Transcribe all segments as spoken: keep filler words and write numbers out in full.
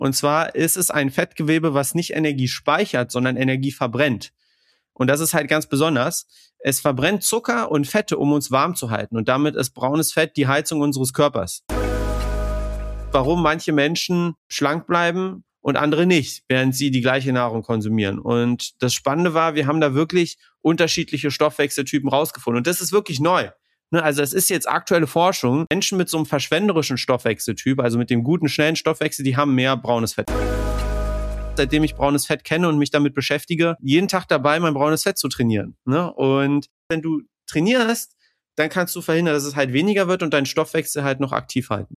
Und zwar ist es ein Fettgewebe, was nicht Energie speichert, sondern Energie verbrennt. Und das ist halt ganz besonders. Es verbrennt Zucker und Fette, um uns warm zu halten. Und damit ist braunes Fett die Heizung unseres Körpers. Warum manche Menschen schlank bleiben und andere nicht, während sie die gleiche Nahrung konsumieren. Und das Spannende war, wir haben da wirklich unterschiedliche Stoffwechseltypen rausgefunden. Und das ist wirklich neu. Also es ist jetzt aktuelle Forschung. Menschen mit so einem verschwenderischen Stoffwechseltyp, also mit dem guten, schnellen Stoffwechsel, die haben mehr braunes Fett. Seitdem ich braunes Fett kenne und mich damit beschäftige, jeden Tag dabei, mein braunes Fett zu trainieren. Und wenn du trainierst, dann kannst du verhindern, dass es halt weniger wird und deinen Stoffwechsel halt noch aktiv halten.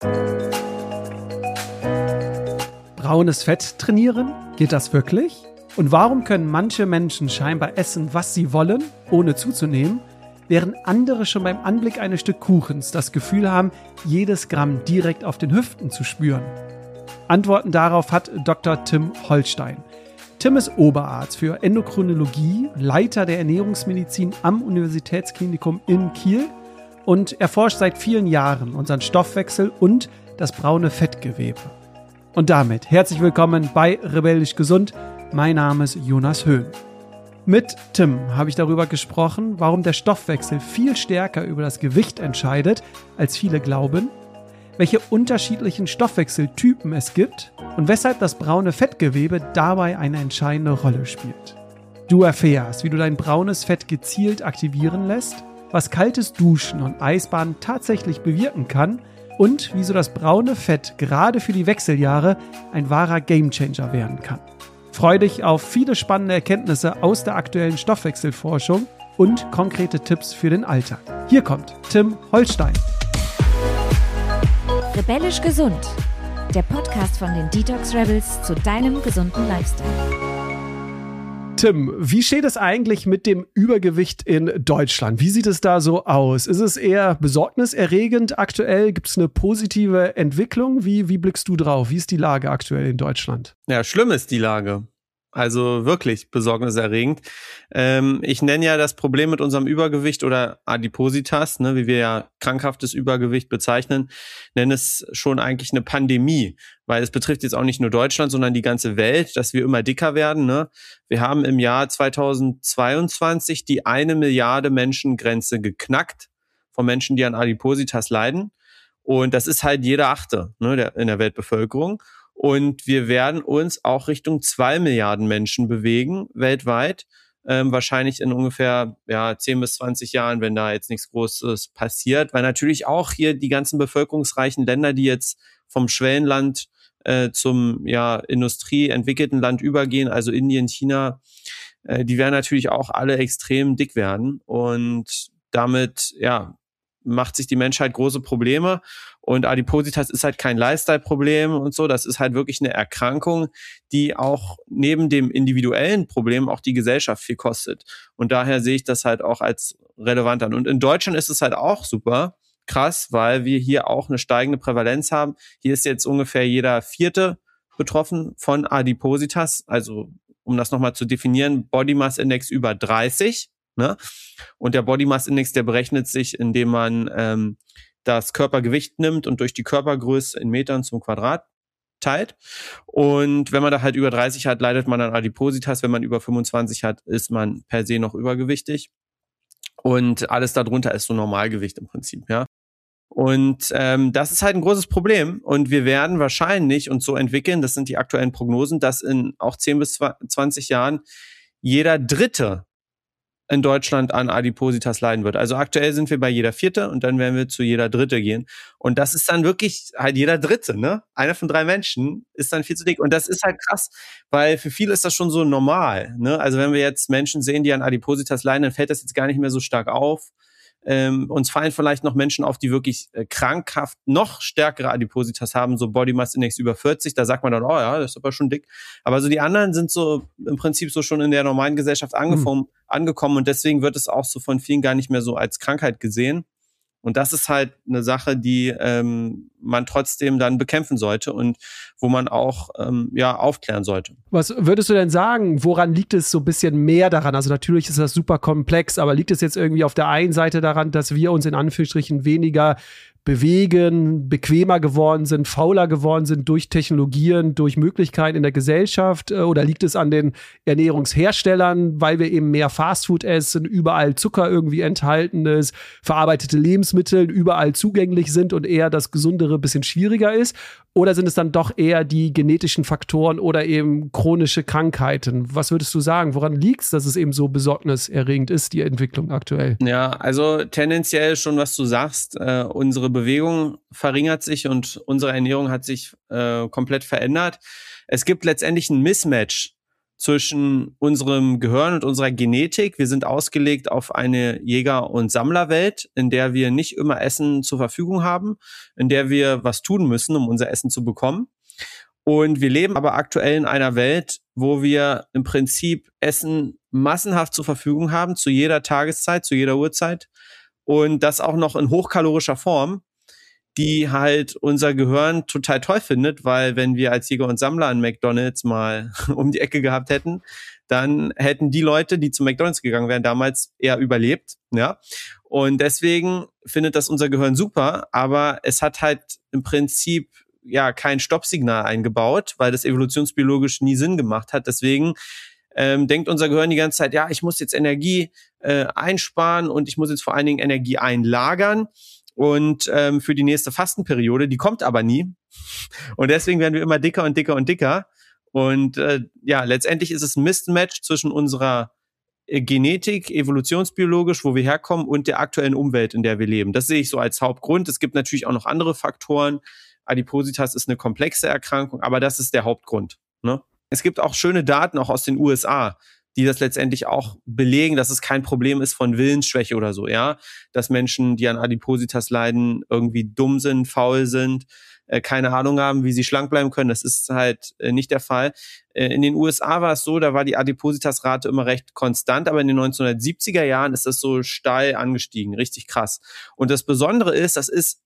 Braunes Fett trainieren? Geht das wirklich? Und warum können manche Menschen scheinbar essen, was sie wollen, ohne zuzunehmen, während andere schon beim Anblick eines Stück Kuchens das Gefühl haben, jedes Gramm direkt auf den Hüften zu spüren? Antworten darauf hat Doktor Tim Holstein. Tim ist Oberarzt für Endokrinologie, Leiter der Ernährungsmedizin am Universitätsklinikum in Kiel und erforscht seit vielen Jahren unseren Stoffwechsel und das braune Fettgewebe. Und damit herzlich willkommen bei Rebellisch Gesund. Mein Name ist Jonas Höhn. Mit Tim habe ich darüber gesprochen, warum der Stoffwechsel viel stärker über das Gewicht entscheidet, als viele glauben, welche unterschiedlichen Stoffwechseltypen es gibt und weshalb das braune Fettgewebe dabei eine entscheidende Rolle spielt. Du erfährst, wie du dein braunes Fett gezielt aktivieren lässt, was kaltes Duschen und Eisbaden tatsächlich bewirken kann und wieso das braune Fett gerade für die Wechseljahre ein wahrer Gamechanger werden kann. Freu dich auf viele spannende Erkenntnisse aus der aktuellen Stoffwechselforschung und konkrete Tipps für den Alltag. Hier kommt Tim Holstein. Rebellisch Gesund, der Podcast von den Detox Rebels zu deinem gesunden Lifestyle. Tim, wie steht es eigentlich mit dem Übergewicht in Deutschland? Wie sieht es da so aus? Ist es eher besorgniserregend aktuell? Gibt es eine positive Entwicklung? Wie, wie blickst du drauf? Wie ist die Lage aktuell in Deutschland? Ja, schlimm ist die Lage. Also wirklich besorgniserregend. Ähm, ich nenne ja das Problem mit unserem Übergewicht oder Adipositas, ne, wie wir ja krankhaftes Übergewicht bezeichnen, nenne es schon eigentlich eine Pandemie, weil es betrifft jetzt auch nicht nur Deutschland, sondern die ganze Welt, dass wir immer dicker werden. Ne? Wir haben im Jahr zweitausendzweiundzwanzig die eine Milliarde Menschengrenze geknackt von Menschen, die an Adipositas leiden. Und das ist halt jeder Achte, ne, der, in der Weltbevölkerung. Und wir werden uns auch Richtung zwei Milliarden Menschen bewegen, weltweit. Ähm, wahrscheinlich in ungefähr ja, zehn bis zwanzig Jahren, wenn da jetzt nichts Großes passiert. Weil natürlich auch hier die ganzen bevölkerungsreichen Länder, die jetzt vom Schwellenland äh, zum ja industrieentwickelten Land übergehen, also Indien, China, äh, die werden natürlich auch alle extrem dick werden. Und damit, ja, macht sich die Menschheit große Probleme. Und Adipositas ist halt kein Lifestyle-Problem und so. Das ist halt wirklich eine Erkrankung, die auch neben dem individuellen Problem auch die Gesellschaft viel kostet. Und daher sehe ich das halt auch als relevant an. Und in Deutschland ist es halt auch super krass, weil wir hier auch eine steigende Prävalenz haben. Hier ist jetzt ungefähr jeder Vierte betroffen von Adipositas. Also, um das nochmal zu definieren, Body Mass Index über dreißig. Ne? Und der Body Mass Index, der berechnet sich, indem man ähm, das Körpergewicht nimmt und durch die Körpergröße in Metern zum Quadrat teilt. Und wenn man da halt über dreißig hat, leidet man an Adipositas. Wenn man über fünfundzwanzig hat, ist man per se noch übergewichtig. Und alles darunter ist so Normalgewicht im Prinzip, ja. Und ähm, das ist halt ein großes Problem. Und wir werden wahrscheinlich uns so entwickeln, das sind die aktuellen Prognosen, dass in auch zehn bis zwanzig Jahren jeder Dritte in Deutschland an Adipositas leiden wird. Also aktuell sind wir bei jeder Vierte und dann werden wir zu jeder Dritte gehen. Und das ist dann wirklich halt jeder Dritte, ne? Einer von drei Menschen ist dann viel zu dick. Und das ist halt krass, weil für viele ist das schon so normal, ne? Also wenn wir jetzt Menschen sehen, die an Adipositas leiden, dann fällt das jetzt gar nicht mehr so stark auf. Ähm, uns fallen vielleicht noch Menschen auf, die wirklich äh, krankhaft noch stärkere Adipositas haben, so Body Mass Index über vierzig, da sagt man dann, oh ja, das ist aber schon dick. Aber so die anderen sind so im Prinzip so schon in der normalen Gesellschaft angekommen, mhm. angekommen und deswegen wird es auch so von vielen gar nicht mehr so als Krankheit gesehen. Und das ist halt eine Sache, die ähm, man trotzdem dann bekämpfen sollte und wo man auch ähm, ja aufklären sollte. Was würdest du denn sagen, woran liegt es so ein bisschen mehr daran? Also natürlich ist das super komplex, aber liegt es jetzt irgendwie auf der einen Seite daran, dass wir uns in Anführungsstrichen weniger bewegen, bequemer geworden sind, fauler geworden sind durch Technologien, durch Möglichkeiten in der Gesellschaft? Oder liegt es an den Ernährungsherstellern, weil wir eben mehr Fastfood essen, überall Zucker irgendwie enthalten ist, verarbeitete Lebensmittel überall zugänglich sind und eher das Gesundere ein bisschen schwieriger ist? Oder sind es dann doch eher die genetischen Faktoren oder eben chronische Krankheiten? Was würdest du sagen? Woran liegt es, dass es eben so besorgniserregend ist, die Entwicklung aktuell? Ja, also tendenziell schon, was du sagst. Äh, unsere Bewegung verringert sich und unsere Ernährung hat sich äh, komplett verändert. Es gibt letztendlich ein Mismatch zwischen unserem Gehirn und unserer Genetik. Wir sind ausgelegt auf eine Jäger- und Sammlerwelt, in der wir nicht immer Essen zur Verfügung haben, in der wir was tun müssen, um unser Essen zu bekommen. Und wir leben aber aktuell in einer Welt, wo wir im Prinzip Essen massenhaft zur Verfügung haben, zu jeder Tageszeit, zu jeder Uhrzeit. Und das auch noch in hochkalorischer Form, die halt unser Gehirn total toll findet, weil wenn wir als Jäger und Sammler an McDonald's mal um die Ecke gehabt hätten, dann hätten die Leute, die zu McDonald's gegangen wären, damals eher überlebt, ja. Und deswegen findet das unser Gehirn super, aber es hat halt im Prinzip ja kein Stoppsignal eingebaut, weil das evolutionsbiologisch nie Sinn gemacht hat. Deswegen ähm, denkt unser Gehirn die ganze Zeit, ja, ich muss jetzt Energie äh, einsparen und ich muss jetzt vor allen Dingen Energie einlagern. Und ähm, für die nächste Fastenperiode, die kommt aber nie. Und deswegen werden wir immer dicker und dicker und dicker. Und äh, ja, letztendlich ist es ein Mismatch zwischen unserer äh, Genetik, evolutionsbiologisch, wo wir herkommen, und der aktuellen Umwelt, in der wir leben. Das sehe ich so als Hauptgrund. Es gibt natürlich auch noch andere Faktoren. Adipositas ist eine komplexe Erkrankung, aber das ist der Hauptgrund, ne? Es gibt auch schöne Daten, auch aus den U S A, die das letztendlich auch belegen, dass es kein Problem ist von Willensschwäche oder so, ja, dass Menschen, die an Adipositas leiden, irgendwie dumm sind, faul sind, äh, keine Ahnung haben, wie sie schlank bleiben können. Das ist halt äh, nicht der Fall. Äh, in den U S A war es so, da war die Adipositas-Rate immer recht konstant, aber in den neunzehnhundertsiebziger Jahren ist das so steil angestiegen, richtig krass. Und das Besondere ist, das ist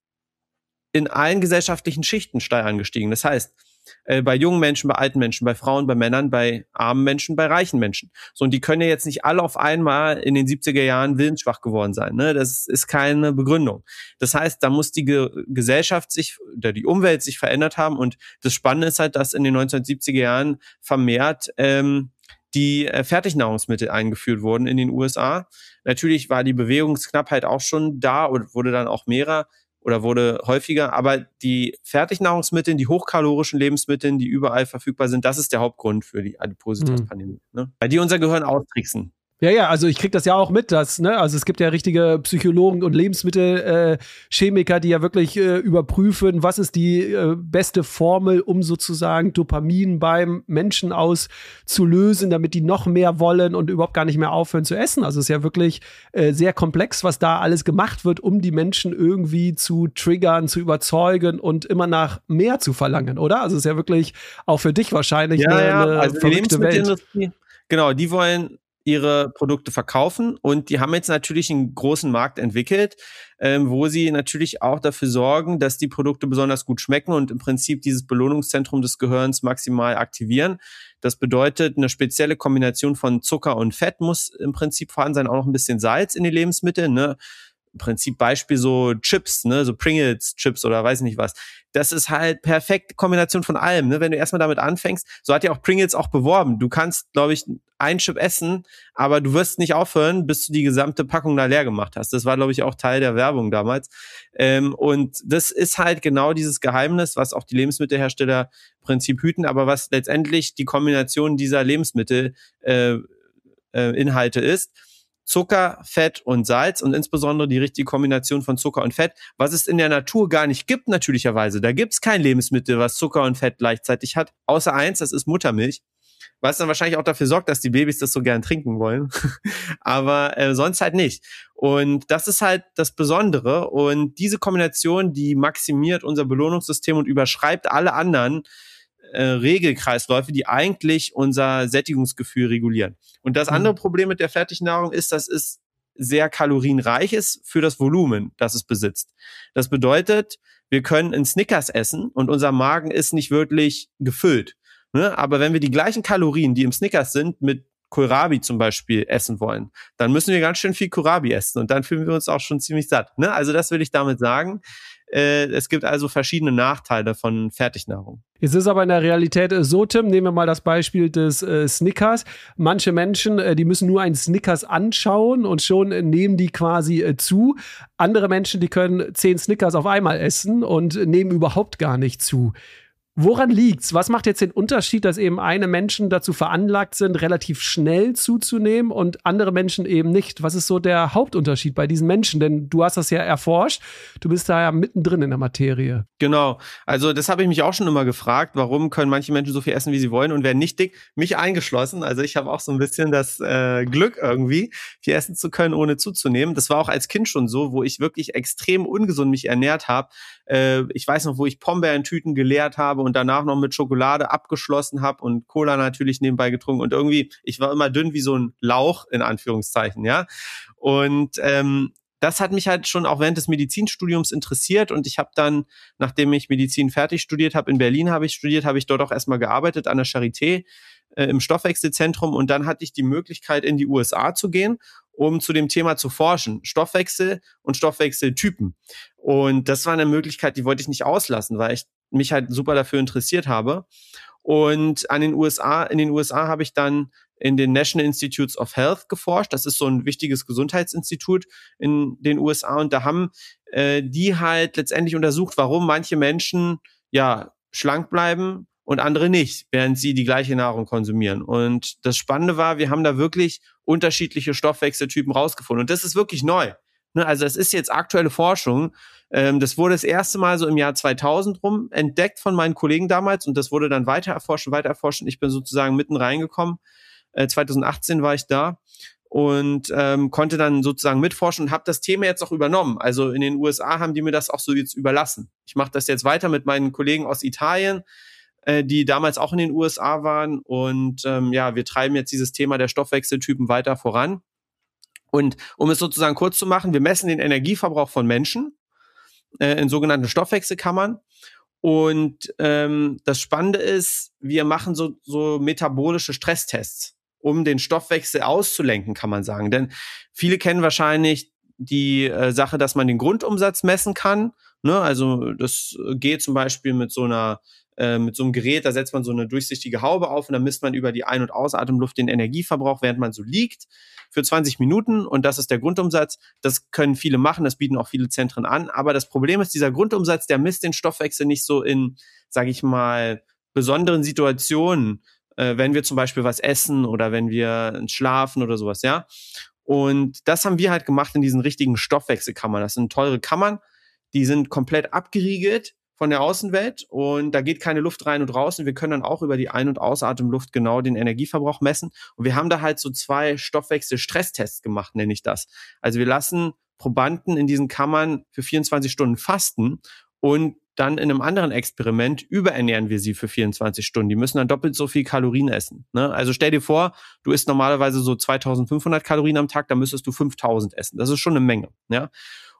in allen gesellschaftlichen Schichten steil angestiegen. Das heißt, äh, bei jungen Menschen, bei alten Menschen, bei Frauen, bei Männern, bei armen Menschen, bei reichen Menschen. So, und die können ja jetzt nicht alle auf einmal in den siebziger Jahren willensschwach geworden sein, ne? Das ist keine Begründung. Das heißt, da muss die Ge- Gesellschaft sich, oder die Umwelt sich verändert haben. Und das Spannende ist halt, dass in den neunzehnhundertsiebziger Jahren vermehrt ähm, die äh, Fertignahrungsmittel eingeführt wurden in den U S A. Natürlich war die Bewegungsknappheit auch schon da und wurde dann auch mehrer oder wurde häufiger, aber die Fertignahrungsmittel, die hochkalorischen Lebensmittel, die überall verfügbar sind, das ist der Hauptgrund für die Adipositas-Pandemie, mhm. ne? Weil die unser Gehirn austricksen. Ja, ja, also ich krieg das ja auch mit, dass, ne, also es gibt ja richtige Psychologen und Lebensmittelchemiker, äh, die ja wirklich äh, überprüfen, was ist die äh, beste Formel, um sozusagen Dopamin beim Menschen auszulösen, damit die noch mehr wollen und überhaupt gar nicht mehr aufhören zu essen. Also es ist ja wirklich äh, sehr komplex, was da alles gemacht wird, um die Menschen irgendwie zu triggern, zu überzeugen und immer nach mehr zu verlangen, oder? Also es ist ja wirklich auch für dich wahrscheinlich ja, eine, ja, eine also verrückte die Lebensmittelindustrie, genau, die wollen ihre Produkte verkaufen und die haben jetzt natürlich einen großen Markt entwickelt, ähm, wo sie natürlich auch dafür sorgen, dass die Produkte besonders gut schmecken und im Prinzip dieses Belohnungszentrum des Gehirns maximal aktivieren. Das bedeutet, eine spezielle Kombination von Zucker und Fett muss im Prinzip vorhanden sein, auch noch ein bisschen Salz in die Lebensmittel, ne? Im Prinzip Beispiel so Chips, ne, so Pringles Chips oder weiß nicht was. Das ist halt perfekte Kombination von allem, ne? Wenn du erstmal damit anfängst, so hat ja auch Pringles auch beworben. Du kannst, glaube ich, ein Chip essen, aber du wirst nicht aufhören, bis du die gesamte Packung da leer gemacht hast. Das war, glaube ich, auch Teil der Werbung damals. Ähm, und das ist halt genau dieses Geheimnis, was auch die Lebensmittelhersteller im Prinzip hüten, aber was letztendlich die Kombination dieser Lebensmittel äh, äh, Inhalte ist. Zucker, Fett und Salz und insbesondere die richtige Kombination von Zucker und Fett, was es in der Natur gar nicht gibt natürlicherweise. Da gibt es kein Lebensmittel, was Zucker und Fett gleichzeitig hat, außer eins, das ist Muttermilch, was dann wahrscheinlich auch dafür sorgt, dass die Babys das so gern trinken wollen, aber äh, sonst halt nicht. Und das ist halt das Besondere und diese Kombination, die maximiert unser Belohnungssystem und überschreibt alle anderen Äh, Regelkreisläufe, die eigentlich unser Sättigungsgefühl regulieren. Und das andere Problem mit der Fertignahrung ist, dass es sehr kalorienreich ist für das Volumen, das es besitzt. Das bedeutet, wir können einen Snickers essen und unser Magen ist nicht wirklich gefüllt. Ne? Aber wenn wir die gleichen Kalorien, die im Snickers sind, mit Kohlrabi zum Beispiel essen wollen, dann müssen wir ganz schön viel Kohlrabi essen und dann fühlen wir uns auch schon ziemlich satt. Ne? Also das will ich damit sagen. Äh, es gibt also verschiedene Nachteile von Fertignahrung. Jetzt ist aber in der Realität so, Tim, nehmen wir mal das Beispiel des äh, Snickers. Manche Menschen, äh, die müssen nur einen Snickers anschauen und schon äh, nehmen die quasi äh, zu. Andere Menschen, die können zehn Snickers auf einmal essen und äh, nehmen überhaupt gar nicht zu. Woran liegt's? Was macht jetzt den Unterschied, dass eben eine Menschen dazu veranlagt sind, relativ schnell zuzunehmen und andere Menschen eben nicht? Was ist so der Hauptunterschied bei diesen Menschen? Denn du hast das ja erforscht. Du bist da ja mittendrin in der Materie. Genau. Also das habe ich mich auch schon immer gefragt. Warum können manche Menschen so viel essen, wie sie wollen und werden nicht dick? Mich eingeschlossen. Also ich habe auch so ein bisschen das äh, Glück irgendwie, viel essen zu können, ohne zuzunehmen. Das war auch als Kind schon so, wo ich wirklich extrem ungesund mich ernährt habe. Äh, ich weiß noch, wo ich Pombeertüten geleert habe und danach noch mit Schokolade abgeschlossen habe und Cola natürlich nebenbei getrunken und irgendwie, ich war immer dünn wie so ein Lauch, in Anführungszeichen, ja. Und ähm, das hat mich halt schon auch während des Medizinstudiums interessiert und ich habe dann, nachdem ich Medizin fertig studiert habe, in Berlin habe ich studiert, habe ich dort auch erstmal gearbeitet an der Charité äh, im Stoffwechselzentrum und dann hatte ich die Möglichkeit, in die U S A zu gehen, um zu dem Thema zu forschen, Stoffwechsel und Stoffwechseltypen. Und das war eine Möglichkeit, die wollte ich nicht auslassen, weil ich mich halt super dafür interessiert habe. Und an den U S A, in den U S A habe ich dann in den National Institutes of Health geforscht. Das ist so ein wichtiges Gesundheitsinstitut in den U S A. Und da haben äh, die halt letztendlich untersucht, warum manche Menschen ja schlank bleiben und andere nicht, während sie die gleiche Nahrung konsumieren. Und das Spannende war, wir haben da wirklich unterschiedliche Stoffwechseltypen rausgefunden. Und das ist wirklich neu. Also es ist jetzt aktuelle Forschung. Das wurde das erste Mal so im Jahr zweitausend rum entdeckt von meinen Kollegen damals und das wurde dann weiter erforscht, weiter erforscht. Ich bin sozusagen mitten reingekommen. zweitausendachtzehn war ich da und ähm, konnte dann sozusagen mitforschen und habe das Thema jetzt auch übernommen. Also in den U S A haben die mir das auch so jetzt überlassen. Ich mache das jetzt weiter mit meinen Kollegen aus Italien, äh, die damals auch in den U S A waren und ähm, ja, wir treiben jetzt dieses Thema der Stoffwechseltypen weiter voran. Und um es sozusagen kurz zu machen, wir messen den Energieverbrauch von Menschen äh, in sogenannten Stoffwechselkammern. Und ähm, das Spannende ist, wir machen so, so metabolische Stresstests, um den Stoffwechsel auszulenken, kann man sagen. Denn viele kennen wahrscheinlich die äh, Sache, dass man den Grundumsatz messen kann. Ne? Also das geht zum Beispiel mit so einer mit so einem Gerät, da setzt man so eine durchsichtige Haube auf und dann misst man über die Ein- und Ausatemluft den Energieverbrauch, während man so liegt, für zwanzig Minuten und das ist der Grundumsatz. Das können viele machen, das bieten auch viele Zentren an, aber das Problem ist, dieser Grundumsatz, der misst den Stoffwechsel nicht so in, sage ich mal, besonderen Situationen, äh, wenn wir zum Beispiel was essen oder wenn wir schlafen oder sowas, ja. Und das haben wir halt gemacht in diesen richtigen Stoffwechselkammern. Das sind teure Kammern, die sind komplett abgeriegelt von der Außenwelt und da geht keine Luft rein und raus und wir können dann auch über die Ein- und Ausatemluft genau den Energieverbrauch messen und wir haben da halt so zwei Stoffwechsel-Stresstests gemacht, nenne ich das. Also wir lassen Probanden in diesen Kammern für vierundzwanzig Stunden fasten und dann in einem anderen Experiment überernähren wir sie für vierundzwanzig Stunden. Die müssen dann doppelt so viel Kalorien essen. Ne? Also stell dir vor, du isst normalerweise so zweitausendfünfhundert Kalorien am Tag, dann müsstest du fünftausend essen. Das ist schon eine Menge, ja.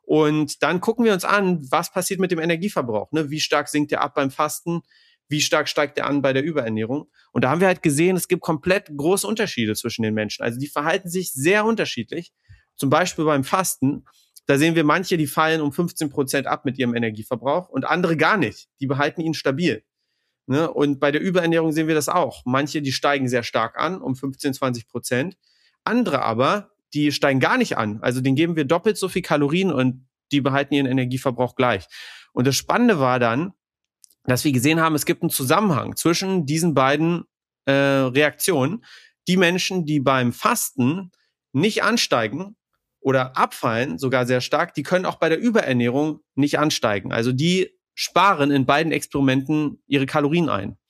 Und dann gucken wir uns an, was passiert mit dem Energieverbrauch, ne? Wie stark sinkt der ab beim Fasten? Wie stark steigt der an bei der Überernährung? Und da haben wir halt gesehen, es gibt komplett große Unterschiede zwischen den Menschen. Also die verhalten sich sehr unterschiedlich. Zum Beispiel beim Fasten, da sehen wir manche, die fallen um fünfzehn Prozent ab mit ihrem Energieverbrauch und andere gar nicht. Die behalten ihn stabil. Ne? Und bei der Überernährung sehen wir das auch. Manche, die steigen sehr stark an, um fünfzehn, zwanzig Prozent. Andere aber, die steigen gar nicht an. Also denen geben wir doppelt so viel Kalorien und die behalten ihren Energieverbrauch gleich. Und das Spannende war dann, dass wir gesehen haben, es gibt einen Zusammenhang zwischen diesen beiden äh, Reaktionen. Die Menschen, die beim Fasten nicht ansteigen oder abfallen, sogar sehr stark, die können auch bei der Überernährung nicht ansteigen. Also die sparen in beiden Experimenten ihre Kalorien ein.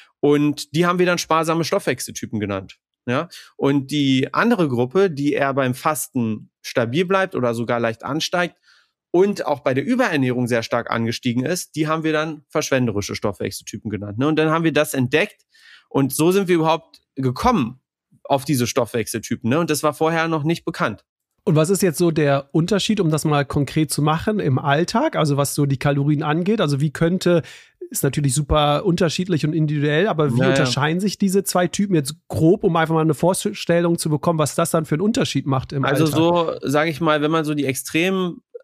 Und die haben wir dann sparsame Stoffwechseltypen genannt. Ja, und die andere Gruppe, die eher beim Fasten stabil bleibt oder sogar leicht ansteigt und auch bei der Überernährung sehr stark angestiegen ist, die haben wir dann verschwenderische Stoffwechseltypen genannt. Ne? Und dann haben wir das entdeckt und so sind wir überhaupt gekommen auf diese Stoffwechseltypen. Ne? Und das war vorher noch nicht bekannt. Und was ist jetzt so der Unterschied, um das mal konkret zu machen im Alltag, also was so die Kalorien angeht? Also wie könnte, ist natürlich super unterschiedlich und individuell, aber wie naja. unterscheiden sich diese zwei Typen jetzt grob, um einfach mal eine Vorstellung zu bekommen, was das dann für einen Unterschied macht im also Alltag? Also so, sage ich mal, wenn man so die extremen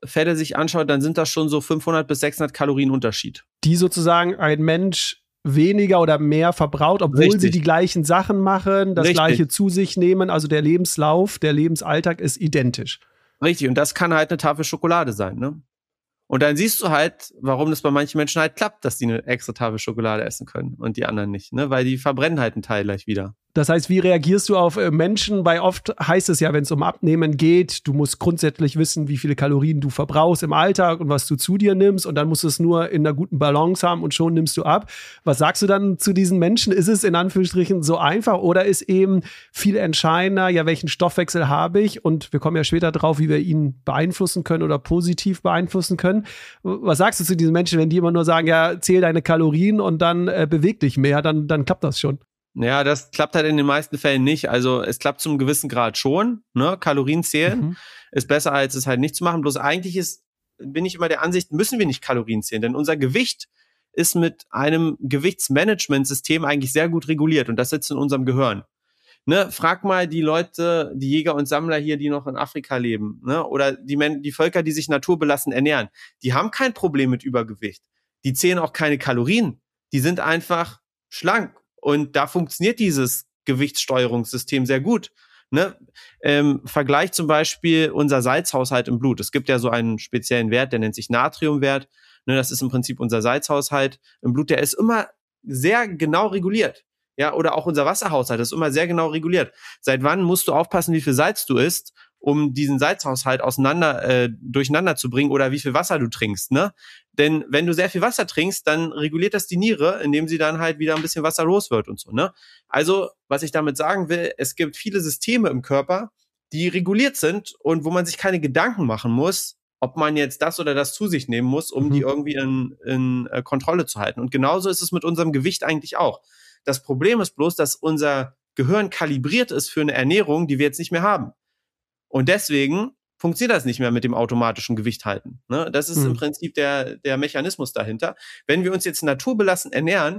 Fälle sich anschaut, dann sind das schon so fünfhundert bis sechshundert Kalorien Unterschied. Die sozusagen ein Mensch weniger oder mehr verbraucht, obwohl Richtig. sie die gleichen Sachen machen, das Richtig. Gleiche zu sich nehmen. Also der Lebenslauf, der Lebensalltag ist identisch. Richtig, und das kann halt eine Tafel Schokolade sein, ne? Und dann siehst du halt, warum das bei manchen Menschen halt klappt, dass die eine extra Tafel Schokolade essen können und die anderen nicht, ne? Weil die verbrennen halt einen Teil gleich wieder. Das heißt, wie reagierst du auf äh, Menschen? Weil oft heißt es ja, wenn es um Abnehmen geht, du musst grundsätzlich wissen, wie viele Kalorien du verbrauchst im Alltag und was du zu dir nimmst und dann musst du es nur in einer guten Balance haben und schon nimmst du ab. Was sagst du dann zu diesen Menschen? Ist es in Anführungsstrichen so einfach oder ist eben viel entscheidender, ja, welchen Stoffwechsel habe ich? Und wir kommen ja später drauf, wie wir ihn beeinflussen können oder positiv beeinflussen können. Was sagst du zu diesen Menschen, wenn die immer nur sagen, ja, zähl deine Kalorien und dann äh, beweg dich mehr, dann, dann klappt das schon? Ja, das klappt halt in den meisten Fällen nicht. Also es klappt zum gewissen Grad schon, ne? Kalorien zählen mhm. ist besser, als es halt nicht zu machen. Bloß eigentlich ist, bin ich immer der Ansicht, müssen wir nicht Kalorien zählen, denn unser Gewicht ist mit einem Gewichtsmanagementsystem eigentlich sehr gut reguliert und das sitzt in unserem Gehirn. Ne? Frag mal die Leute, die Jäger und Sammler hier, die noch in Afrika leben, ne? Oder die, Men- die Völker, die sich naturbelassen ernähren, die haben kein Problem mit Übergewicht. Die zählen auch keine Kalorien. Die sind einfach schlank. Und da funktioniert dieses Gewichtssteuerungssystem sehr gut. Ne? Ähm, Vergleich zum Beispiel unser Salzhaushalt im Blut. Es gibt ja so einen speziellen Wert, der nennt sich Natriumwert. Ne, das ist im Prinzip unser Salzhaushalt im Blut. Der ist immer sehr genau reguliert. Ja, oder auch unser Wasserhaushalt ist immer sehr genau reguliert. Seit wann musst du aufpassen, wie viel Salz du isst, um diesen Salzhaushalt auseinander, äh, durcheinander zu bringen oder wie viel Wasser du trinkst, ne? Denn wenn du sehr viel Wasser trinkst, dann reguliert das die Niere, indem sie dann halt wieder ein bisschen Wasser los wird und so, ne? Also, was ich damit sagen will, es gibt viele Systeme im Körper, die reguliert sind und wo man sich keine Gedanken machen muss, ob man jetzt das oder das zu sich nehmen muss, um mhm. die irgendwie in, in äh, Kontrolle zu halten. Und genauso ist es mit unserem Gewicht eigentlich auch. Das Problem ist bloß, dass unser Gehirn kalibriert ist für eine Ernährung, die wir jetzt nicht mehr haben. Und deswegen funktioniert das nicht mehr mit dem automatischen Gewicht halten. Ne? Das ist mhm. im Prinzip der, der Mechanismus dahinter. Wenn wir uns jetzt naturbelassen ernähren,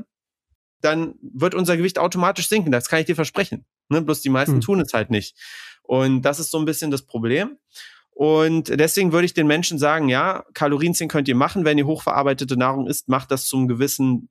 dann wird unser Gewicht automatisch sinken. Das kann ich dir versprechen. Ne? Bloß die meisten mhm. tun es halt nicht. Und das ist so ein bisschen das Problem. Und deswegen würde ich den Menschen sagen, ja, Kalorienzählen könnt ihr machen. Wenn ihr hochverarbeitete Nahrung isst, macht das zum gewissen,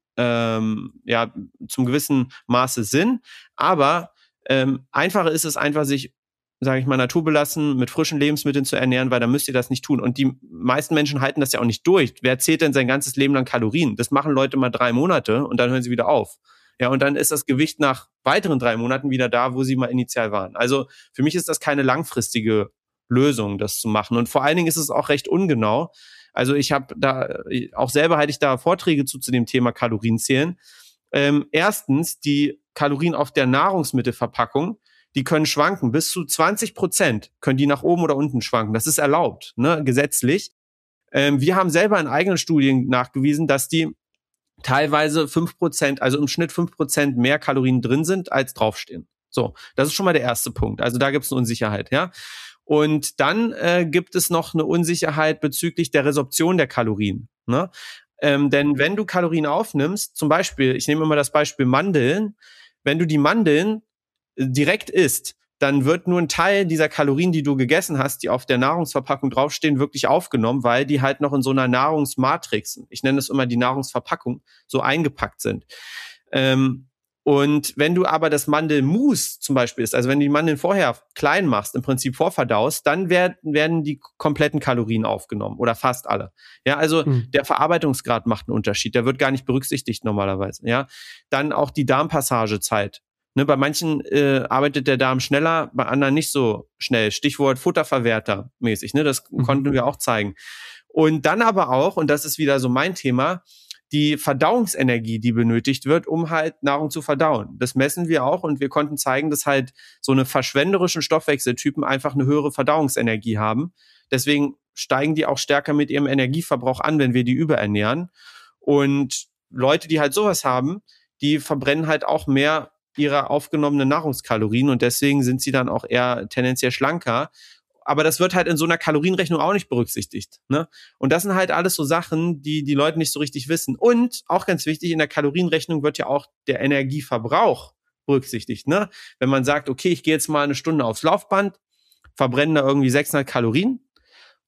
ähm, ja, zum gewissen Maße Sinn. Aber ähm, einfacher ist es einfach, sich sage ich mal, naturbelassen, mit frischen Lebensmitteln zu ernähren, weil dann müsst ihr das nicht tun. Und die meisten Menschen halten das ja auch nicht durch. Wer zählt denn sein ganzes Leben lang Kalorien? Das machen Leute mal drei Monate und dann hören sie wieder auf. Ja, und dann ist das Gewicht nach weiteren drei Monaten wieder da, wo sie mal initial waren. Also für mich ist das keine langfristige Lösung, das zu machen. Und vor allen Dingen ist es auch recht ungenau. Also ich habe da, auch selber halte ich da Vorträge zu, zu dem Thema Kalorienzählen. Ähm, erstens, die Kalorien auf der Nahrungsmittelverpackung, die können schwanken. Bis zu zwanzig Prozent können die nach oben oder unten schwanken. Das ist erlaubt, ne, gesetzlich. Ähm, wir haben selber in eigenen Studien nachgewiesen, dass die teilweise fünf Prozent, also im Schnitt fünf Prozent mehr Kalorien drin sind, als draufstehen. So, das ist schon mal der erste Punkt. Also da gibt es eine Unsicherheit, ja. Und dann äh, gibt es noch eine Unsicherheit bezüglich der Resorption der Kalorien, ne? Ähm, denn wenn du Kalorien aufnimmst, zum Beispiel, ich nehme immer das Beispiel Mandeln, wenn du die Mandeln direkt isst, dann wird nur ein Teil dieser Kalorien, die du gegessen hast, die auf der Nahrungsverpackung draufstehen, wirklich aufgenommen, weil die halt noch in so einer Nahrungsmatrix, ich nenne es immer die Nahrungsverpackung, so eingepackt sind. Ähm, und wenn du aber das Mandelmus zum Beispiel isst, also wenn du die Mandeln vorher klein machst, im Prinzip vorverdaust, dann werden, werden die kompletten Kalorien aufgenommen oder fast alle. Ja, also mhm. der Verarbeitungsgrad macht einen Unterschied, der wird gar nicht berücksichtigt normalerweise. Ja, dann auch die Darmpassagezeit. Ne, bei manchen äh, arbeitet der Darm schneller, bei anderen nicht so schnell. Stichwort Futterverwerter mäßig, ne? Das mhm. konnten wir auch zeigen. Und dann aber auch, und das ist wieder so mein Thema, die Verdauungsenergie, die benötigt wird, um halt Nahrung zu verdauen. Das messen wir auch und wir konnten zeigen, dass halt so eine verschwenderischen Stoffwechseltypen einfach eine höhere Verdauungsenergie haben. Deswegen steigen die auch stärker mit ihrem Energieverbrauch an, wenn wir die überernähren. Und Leute, die halt sowas haben, die verbrennen halt auch mehr ihrer aufgenommenen Nahrungskalorien und deswegen sind sie dann auch eher tendenziell schlanker. Aber das wird halt in so einer Kalorienrechnung auch nicht berücksichtigt, ne? Und das sind halt alles so Sachen, die die Leute nicht so richtig wissen. Und auch ganz wichtig, in der Kalorienrechnung wird ja auch der Energieverbrauch berücksichtigt, ne? Wenn man sagt, okay, ich gehe jetzt mal eine Stunde aufs Laufband, verbrenne da irgendwie sechshundert Kalorien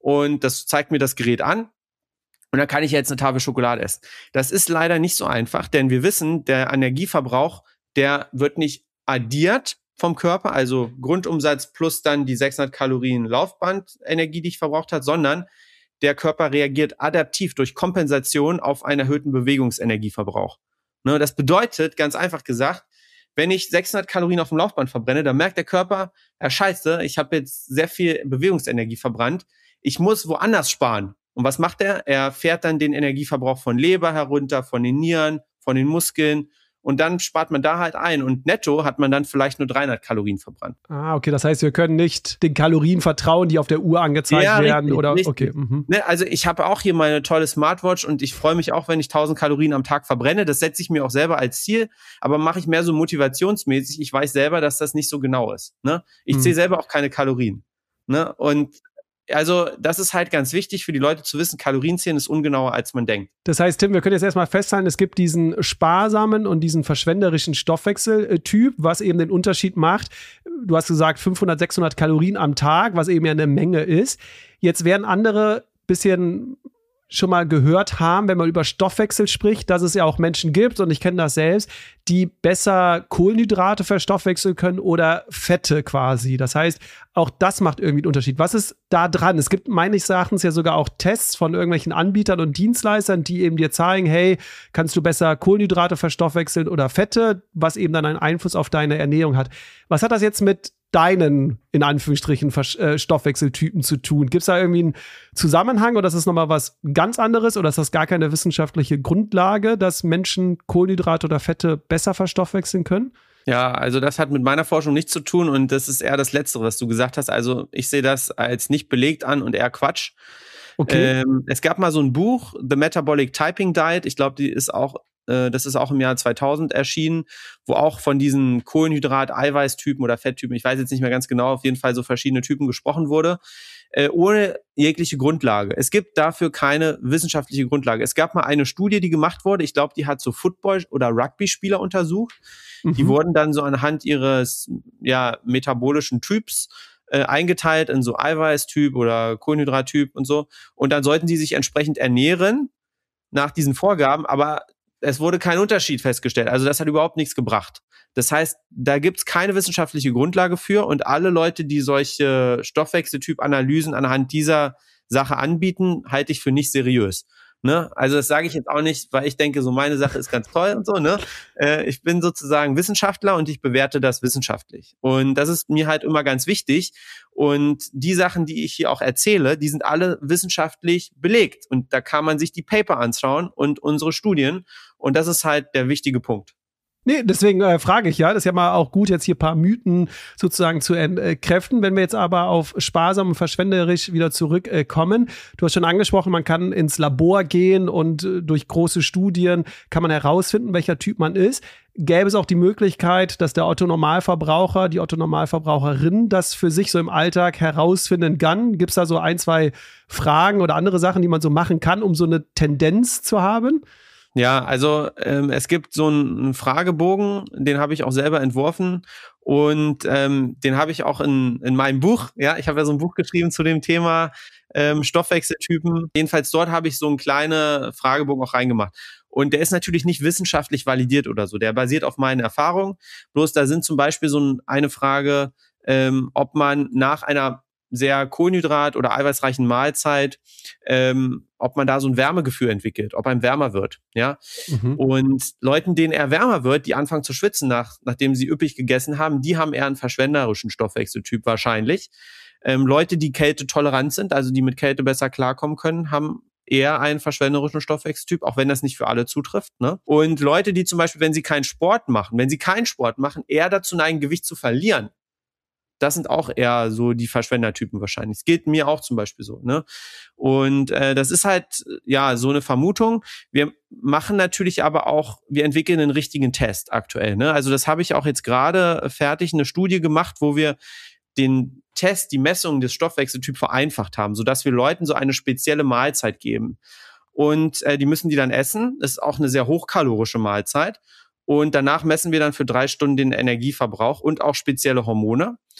und das zeigt mir das Gerät an und dann kann ich jetzt eine Tafel Schokolade essen. Das ist leider nicht so einfach, denn wir wissen, der Energieverbrauch, der wird nicht addiert vom Körper, also Grundumsatz plus dann die sechshundert Kalorien Laufbandenergie, die ich verbraucht habe, sondern der Körper reagiert adaptiv durch Kompensation auf einen erhöhten Bewegungsenergieverbrauch. Ne, das bedeutet, ganz einfach gesagt, wenn ich sechshundert Kalorien auf dem Laufband verbrenne, dann merkt der Körper, ja scheiße, ich habe jetzt sehr viel Bewegungsenergie verbrannt, ich muss woanders sparen. Und was macht er? Er fährt dann den Energieverbrauch von Leber herunter, von den Nieren, von den Muskeln. Und dann spart man da halt ein. Und netto hat man dann vielleicht nur dreihundert Kalorien verbrannt. Ah, okay. Das heißt, wir können nicht den Kalorien vertrauen, die auf der Uhr angezeigt ja, werden. Richtig, oder richtig. Okay. Mhm. Ne, also ich habe auch hier meine tolle Smartwatch und ich freue mich auch, wenn ich tausend Kalorien am Tag verbrenne. Das setze ich mir auch selber als Ziel. Aber mache ich mehr so motivationsmäßig. Ich weiß selber, dass das nicht so genau ist. Ne? Ich mhm. zähle selber auch keine Kalorien. Ne? Und also das ist halt ganz wichtig für die Leute zu wissen, Kalorienzählen ist ungenauer, als man denkt. Das heißt, Tim, wir können jetzt erstmal festhalten, es gibt diesen sparsamen und diesen verschwenderischen Stoffwechseltyp, was eben den Unterschied macht. Du hast gesagt, fünfhundert, sechshundert Kalorien am Tag, was eben ja eine Menge ist. Jetzt werden andere bisschen schon mal gehört haben, wenn man über Stoffwechsel spricht, dass es ja auch Menschen gibt, und ich kenne das selbst, die besser Kohlenhydrate verstoffwechseln können oder Fette quasi. Das heißt, auch das macht irgendwie einen Unterschied. Was ist da dran? Es gibt meines Erachtens ja sogar auch Tests von irgendwelchen Anbietern und Dienstleistern, die eben dir zeigen, hey, kannst du besser Kohlenhydrate verstoffwechseln oder Fette, was eben dann einen Einfluss auf deine Ernährung hat. Was hat das jetzt mit deinen, in Anführungsstrichen, äh, Stoffwechseltypen zu tun? Gibt es da irgendwie einen Zusammenhang oder ist das nochmal was ganz anderes oder ist das gar keine wissenschaftliche Grundlage, dass Menschen Kohlenhydrate oder Fette besser verstoffwechseln können? Ja, also das hat mit meiner Forschung nichts zu tun und das ist eher das Letztere, was du gesagt hast. Also ich sehe das als nicht belegt an und eher Quatsch. Okay. Ähm, es gab mal so ein Buch, The Metabolic Typing Diet. Ich glaube, die ist auch Das ist auch im Jahr zweitausend erschienen, wo auch von diesen Kohlenhydrat-Eiweißtypen oder Fetttypen, ich weiß jetzt nicht mehr ganz genau, auf jeden Fall so verschiedene Typen gesprochen wurde, äh, ohne jegliche Grundlage. Es gibt dafür keine wissenschaftliche Grundlage. Es gab mal eine Studie, die gemacht wurde, ich glaube, die hat so Football- oder Rugby-Spieler untersucht. Mhm. Die wurden dann so anhand ihres ja, metabolischen Typs äh, eingeteilt in so Eiweißtyp oder Kohlenhydrattyp und so. Und dann sollten die sich entsprechend ernähren nach diesen Vorgaben, aber es wurde kein Unterschied festgestellt. Also das hat überhaupt nichts gebracht. Das heißt, da gibt es keine wissenschaftliche Grundlage für und alle Leute, die solche Stoffwechseltyp-Analysen anhand dieser Sache anbieten, halte ich für nicht seriös. Ne? Also das sage ich jetzt auch nicht, weil ich denke, so meine Sache ist ganz toll und so. Ne? Äh, ich bin sozusagen Wissenschaftler und ich bewerte das wissenschaftlich. Und das ist mir halt immer ganz wichtig. Und die Sachen, die ich hier auch erzähle, die sind alle wissenschaftlich belegt. Und da kann man sich die Paper anschauen und unsere Studien. Und das ist halt der wichtige Punkt. Nee, deswegen äh, frage ich ja, das ist ja mal auch gut, jetzt hier ein paar Mythen sozusagen zu entkräften. Wenn wir jetzt aber auf sparsam und verschwenderisch wieder zurückkommen, äh, du hast schon angesprochen, man kann ins Labor gehen und äh, durch große Studien kann man herausfinden, welcher Typ man ist. Gäbe es auch die Möglichkeit, dass der Otto-Normalverbraucher, die Otto-Normalverbraucherin das für sich so im Alltag herausfinden kann? Gibt es da so ein, zwei Fragen oder andere Sachen, die man so machen kann, um so eine Tendenz zu haben? Ja, also ähm, es gibt so einen Fragebogen, den habe ich auch selber entworfen und ähm, den habe ich auch in in meinem Buch. Ja, ich habe ja so ein Buch geschrieben zu dem Thema ähm, Stoffwechseltypen. Jedenfalls dort habe ich so einen kleinen Fragebogen auch reingemacht. Und der ist natürlich nicht wissenschaftlich validiert oder so. Der basiert auf meinen Erfahrungen. Bloß da sind zum Beispiel so eine Frage, ähm, ob man nach einer sehr Kohlenhydrat- oder eiweißreichen Mahlzeit, ähm, ob man da so ein Wärmegefühl entwickelt, ob einem wärmer wird, ja. Mhm. Und Leuten, denen eher wärmer wird, die anfangen zu schwitzen, nach, nachdem sie üppig gegessen haben, die haben eher einen verschwenderischen Stoffwechseltyp wahrscheinlich. Ähm, Leute, die kältetolerant sind, also die mit Kälte besser klarkommen können, haben eher einen verschwenderischen Stoffwechseltyp, auch wenn das nicht für alle zutrifft, ne? Und Leute, die zum Beispiel, wenn sie keinen Sport machen, wenn sie keinen Sport machen, eher dazu neigen, Gewicht zu verlieren. Das sind auch eher so die Verschwendertypen wahrscheinlich. Es geht mir auch zum Beispiel so, ne? Und äh, das ist halt, ja, so eine Vermutung. Wir machen natürlich aber auch, wir entwickeln einen richtigen Test aktuell, ne? Also das habe ich auch jetzt gerade fertig, eine Studie gemacht, wo wir den Test, die Messung des Stoffwechseltyps vereinfacht haben, sodass wir Leuten so eine spezielle Mahlzeit geben. Und äh, die müssen die dann essen. Das ist auch eine sehr hochkalorische Mahlzeit. Und danach messen wir dann für drei Stunden den Energieverbrauch und auch spezielle Hormone.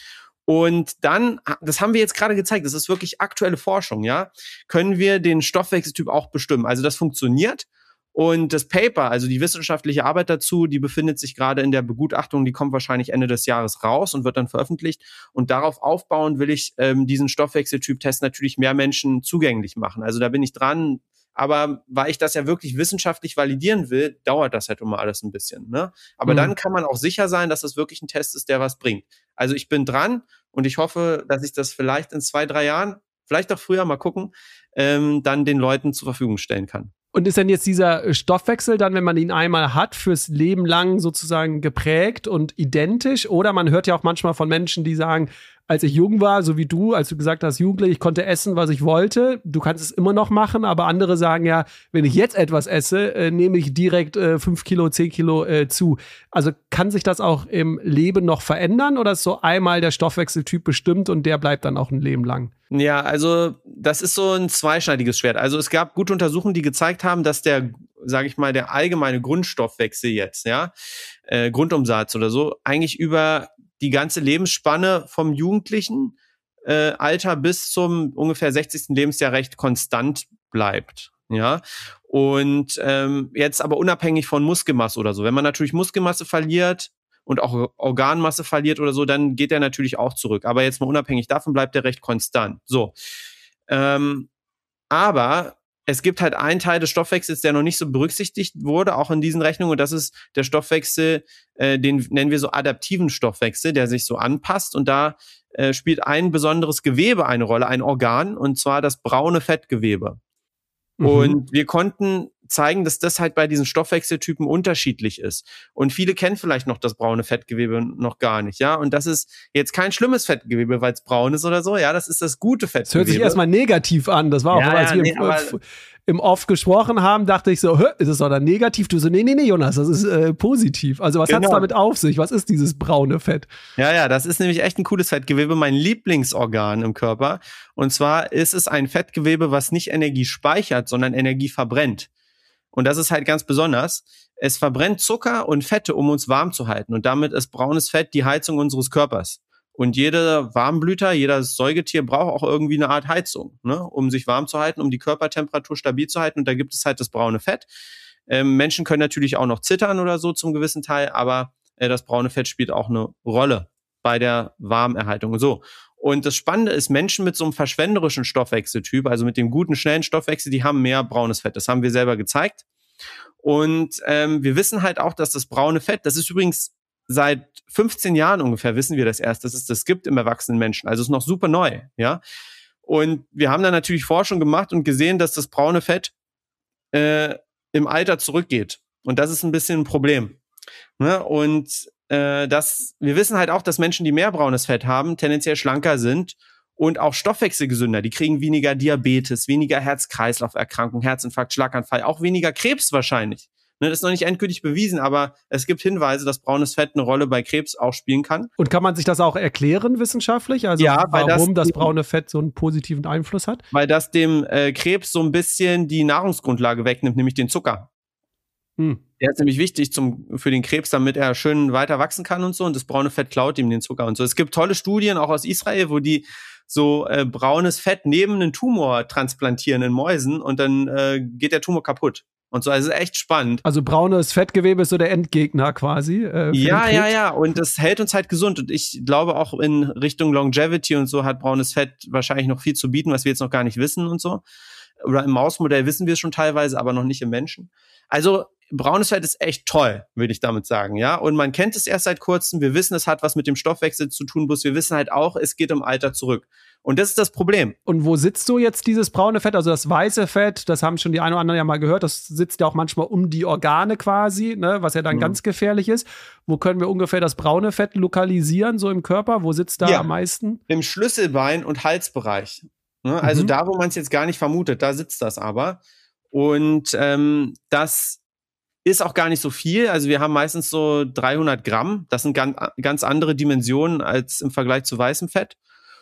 Und dann, das haben wir jetzt gerade gezeigt, das ist wirklich aktuelle Forschung, ja, können wir den Stoffwechseltyp auch bestimmen. Also das funktioniert. Und das Paper, also die wissenschaftliche Arbeit dazu, die befindet sich gerade in der Begutachtung, die kommt wahrscheinlich Ende des Jahres raus und wird dann veröffentlicht. Und darauf aufbauen will ich ähm, diesen Stoffwechseltyp-Test natürlich mehr Menschen zugänglich machen. Also da bin ich dran. Aber weil ich das ja wirklich wissenschaftlich validieren will, dauert das halt immer alles ein bisschen. Ne? Aber mhm. dann kann man auch sicher sein, dass es wirklich ein Test ist, der was bringt. Also ich bin dran und ich hoffe, dass ich das vielleicht in zwei, drei Jahren, vielleicht auch früher, mal gucken, ähm, dann den Leuten zur Verfügung stellen kann. Und ist denn jetzt dieser Stoffwechsel dann, wenn man ihn einmal hat, fürs Leben lang sozusagen geprägt und identisch? Oder man hört ja auch manchmal von Menschen, die sagen, als ich jung war, so wie du, als du gesagt hast, Jugendlich, ich konnte essen, was ich wollte. Du kannst es immer noch machen, aber andere sagen ja, wenn ich jetzt etwas esse, äh, nehme ich direkt äh, fünf Kilo, zehn Kilo äh, zu. Also kann sich das auch im Leben noch verändern oder ist so einmal der Stoffwechseltyp bestimmt und der bleibt dann auch ein Leben lang? Ja, also das ist so ein zweischneidiges Schwert. Also es gab gute Untersuchungen, die gezeigt haben, dass der, sage ich mal, der allgemeine Grundstoffwechsel jetzt, ja, äh, Grundumsatz oder so, eigentlich über die ganze Lebensspanne vom jugendlichen äh, Alter bis zum ungefähr sechzigsten Lebensjahr recht konstant bleibt, ja. Und ähm, jetzt aber unabhängig von Muskelmasse oder so. Wenn man natürlich Muskelmasse verliert und auch Organmasse verliert oder so, dann geht der natürlich auch zurück. Aber jetzt mal unabhängig davon bleibt der recht konstant. So, ähm, aber es gibt halt einen Teil des Stoffwechsels, der noch nicht so berücksichtigt wurde, auch in diesen Rechnungen. Und das ist der Stoffwechsel, äh, den nennen wir so adaptiven Stoffwechsel, der sich so anpasst. Und da äh, spielt ein besonderes Gewebe eine Rolle, ein Organ, und zwar das braune Fettgewebe. Mhm. Und wir konnten zeigen, dass das halt bei diesen Stoffwechseltypen unterschiedlich ist. Und viele kennen vielleicht noch das braune Fettgewebe noch gar nicht, ja. Und das ist jetzt kein schlimmes Fettgewebe, weil es braun ist oder so, ja. Das ist das gute Fettgewebe. Das hört sich erstmal negativ an. Das war auch, ja, als ja, wir nee, im, im Off gesprochen haben, dachte ich so, ist es doch dann negativ? Du so, nee, nee, nee, Jonas, das ist äh, positiv. Also was genau. hat's damit auf sich? Was ist dieses braune Fett? Ja, ja, das ist nämlich echt ein cooles Fettgewebe, mein Lieblingsorgan im Körper. Und zwar ist es ein Fettgewebe, was nicht Energie speichert, sondern Energie verbrennt. Und das ist halt ganz besonders. Es verbrennt Zucker und Fette, um uns warm zu halten. Und damit ist braunes Fett die Heizung unseres Körpers. Und jeder Warmblüter, jedes Säugetier braucht auch irgendwie eine Art Heizung, ne, um sich warm zu halten, um die Körpertemperatur stabil zu halten. Und da gibt es halt das braune Fett. Ähm, Menschen können natürlich auch noch zittern oder so zum gewissen Teil, aber äh, das braune Fett spielt auch eine Rolle bei der Warmerhaltung und so. Und das Spannende ist, Menschen mit so einem verschwenderischen Stoffwechseltyp, also mit dem guten, schnellen Stoffwechsel, die haben mehr braunes Fett. Das haben wir selber gezeigt. Und ähm, wir wissen halt auch, dass das braune Fett, das ist übrigens seit fünfzehn Jahren ungefähr, wissen wir das erst, dass es das gibt im erwachsenen Menschen. Also es ist noch super neu, ja. Und wir haben dann natürlich Forschung gemacht und gesehen, dass das braune Fett äh, im Alter zurückgeht. Und das ist ein bisschen ein Problem. Ne? Und äh, das, wir wissen halt auch, dass Menschen, die mehr braunes Fett haben, tendenziell schlanker sind und auch stoffwechselgesünder. Die kriegen weniger Diabetes, weniger Herz-Kreislauf-Erkrankungen, Herzinfarkt, Schlaganfall, auch weniger Krebs wahrscheinlich. Ne, das ist noch nicht endgültig bewiesen, aber es gibt Hinweise, dass braunes Fett eine Rolle bei Krebs auch spielen kann. Und kann man sich das auch erklären wissenschaftlich? Also ja, warum das, das braune Fett so einen positiven Einfluss hat? Weil das dem äh, Krebs so ein bisschen die Nahrungsgrundlage wegnimmt, nämlich den Zucker. Hm. Der ist nämlich wichtig zum, für den Krebs, damit er schön weiter wachsen kann und so. Und das braune Fett klaut ihm den Zucker und so. Es gibt tolle Studien, auch aus Israel, wo die so äh, braunes Fett neben einen Tumor transplantieren in Mäusen und dann äh, geht der Tumor kaputt. Und so, also echt spannend. Also braunes Fettgewebe ist so der Endgegner quasi. Äh, ja, ja, ja. Und das hält uns halt gesund. Und ich glaube auch in Richtung Longevity und so hat braunes Fett wahrscheinlich noch viel zu bieten, was wir jetzt noch gar nicht wissen und so. Oder im Mausmodell wissen wir es schon teilweise, aber noch nicht im Menschen. Also braunes Fett ist echt toll, würde ich damit sagen, ja. Und man kennt es erst seit kurzem. Wir wissen, es hat was mit dem Stoffwechsel zu tun, bloß wir wissen halt auch, es geht im Alter zurück. Und das ist das Problem. Und wo sitzt so jetzt dieses braune Fett? Also das weiße Fett, das haben schon die einen oder anderen ja mal gehört, das sitzt ja auch manchmal um die Organe quasi, ne, was ja dann mhm. ganz gefährlich ist. Wo können wir ungefähr das braune Fett lokalisieren, so im Körper? Wo sitzt da ja, am meisten? Im Schlüsselbein- und Halsbereich. Ne? Also mhm. da, wo man es jetzt gar nicht vermutet, da sitzt das aber. Und ähm, das ist auch gar nicht so viel. Also wir haben meistens so dreihundert Gramm. Das sind ganz, ganz andere Dimensionen als im Vergleich zu weißem Fett.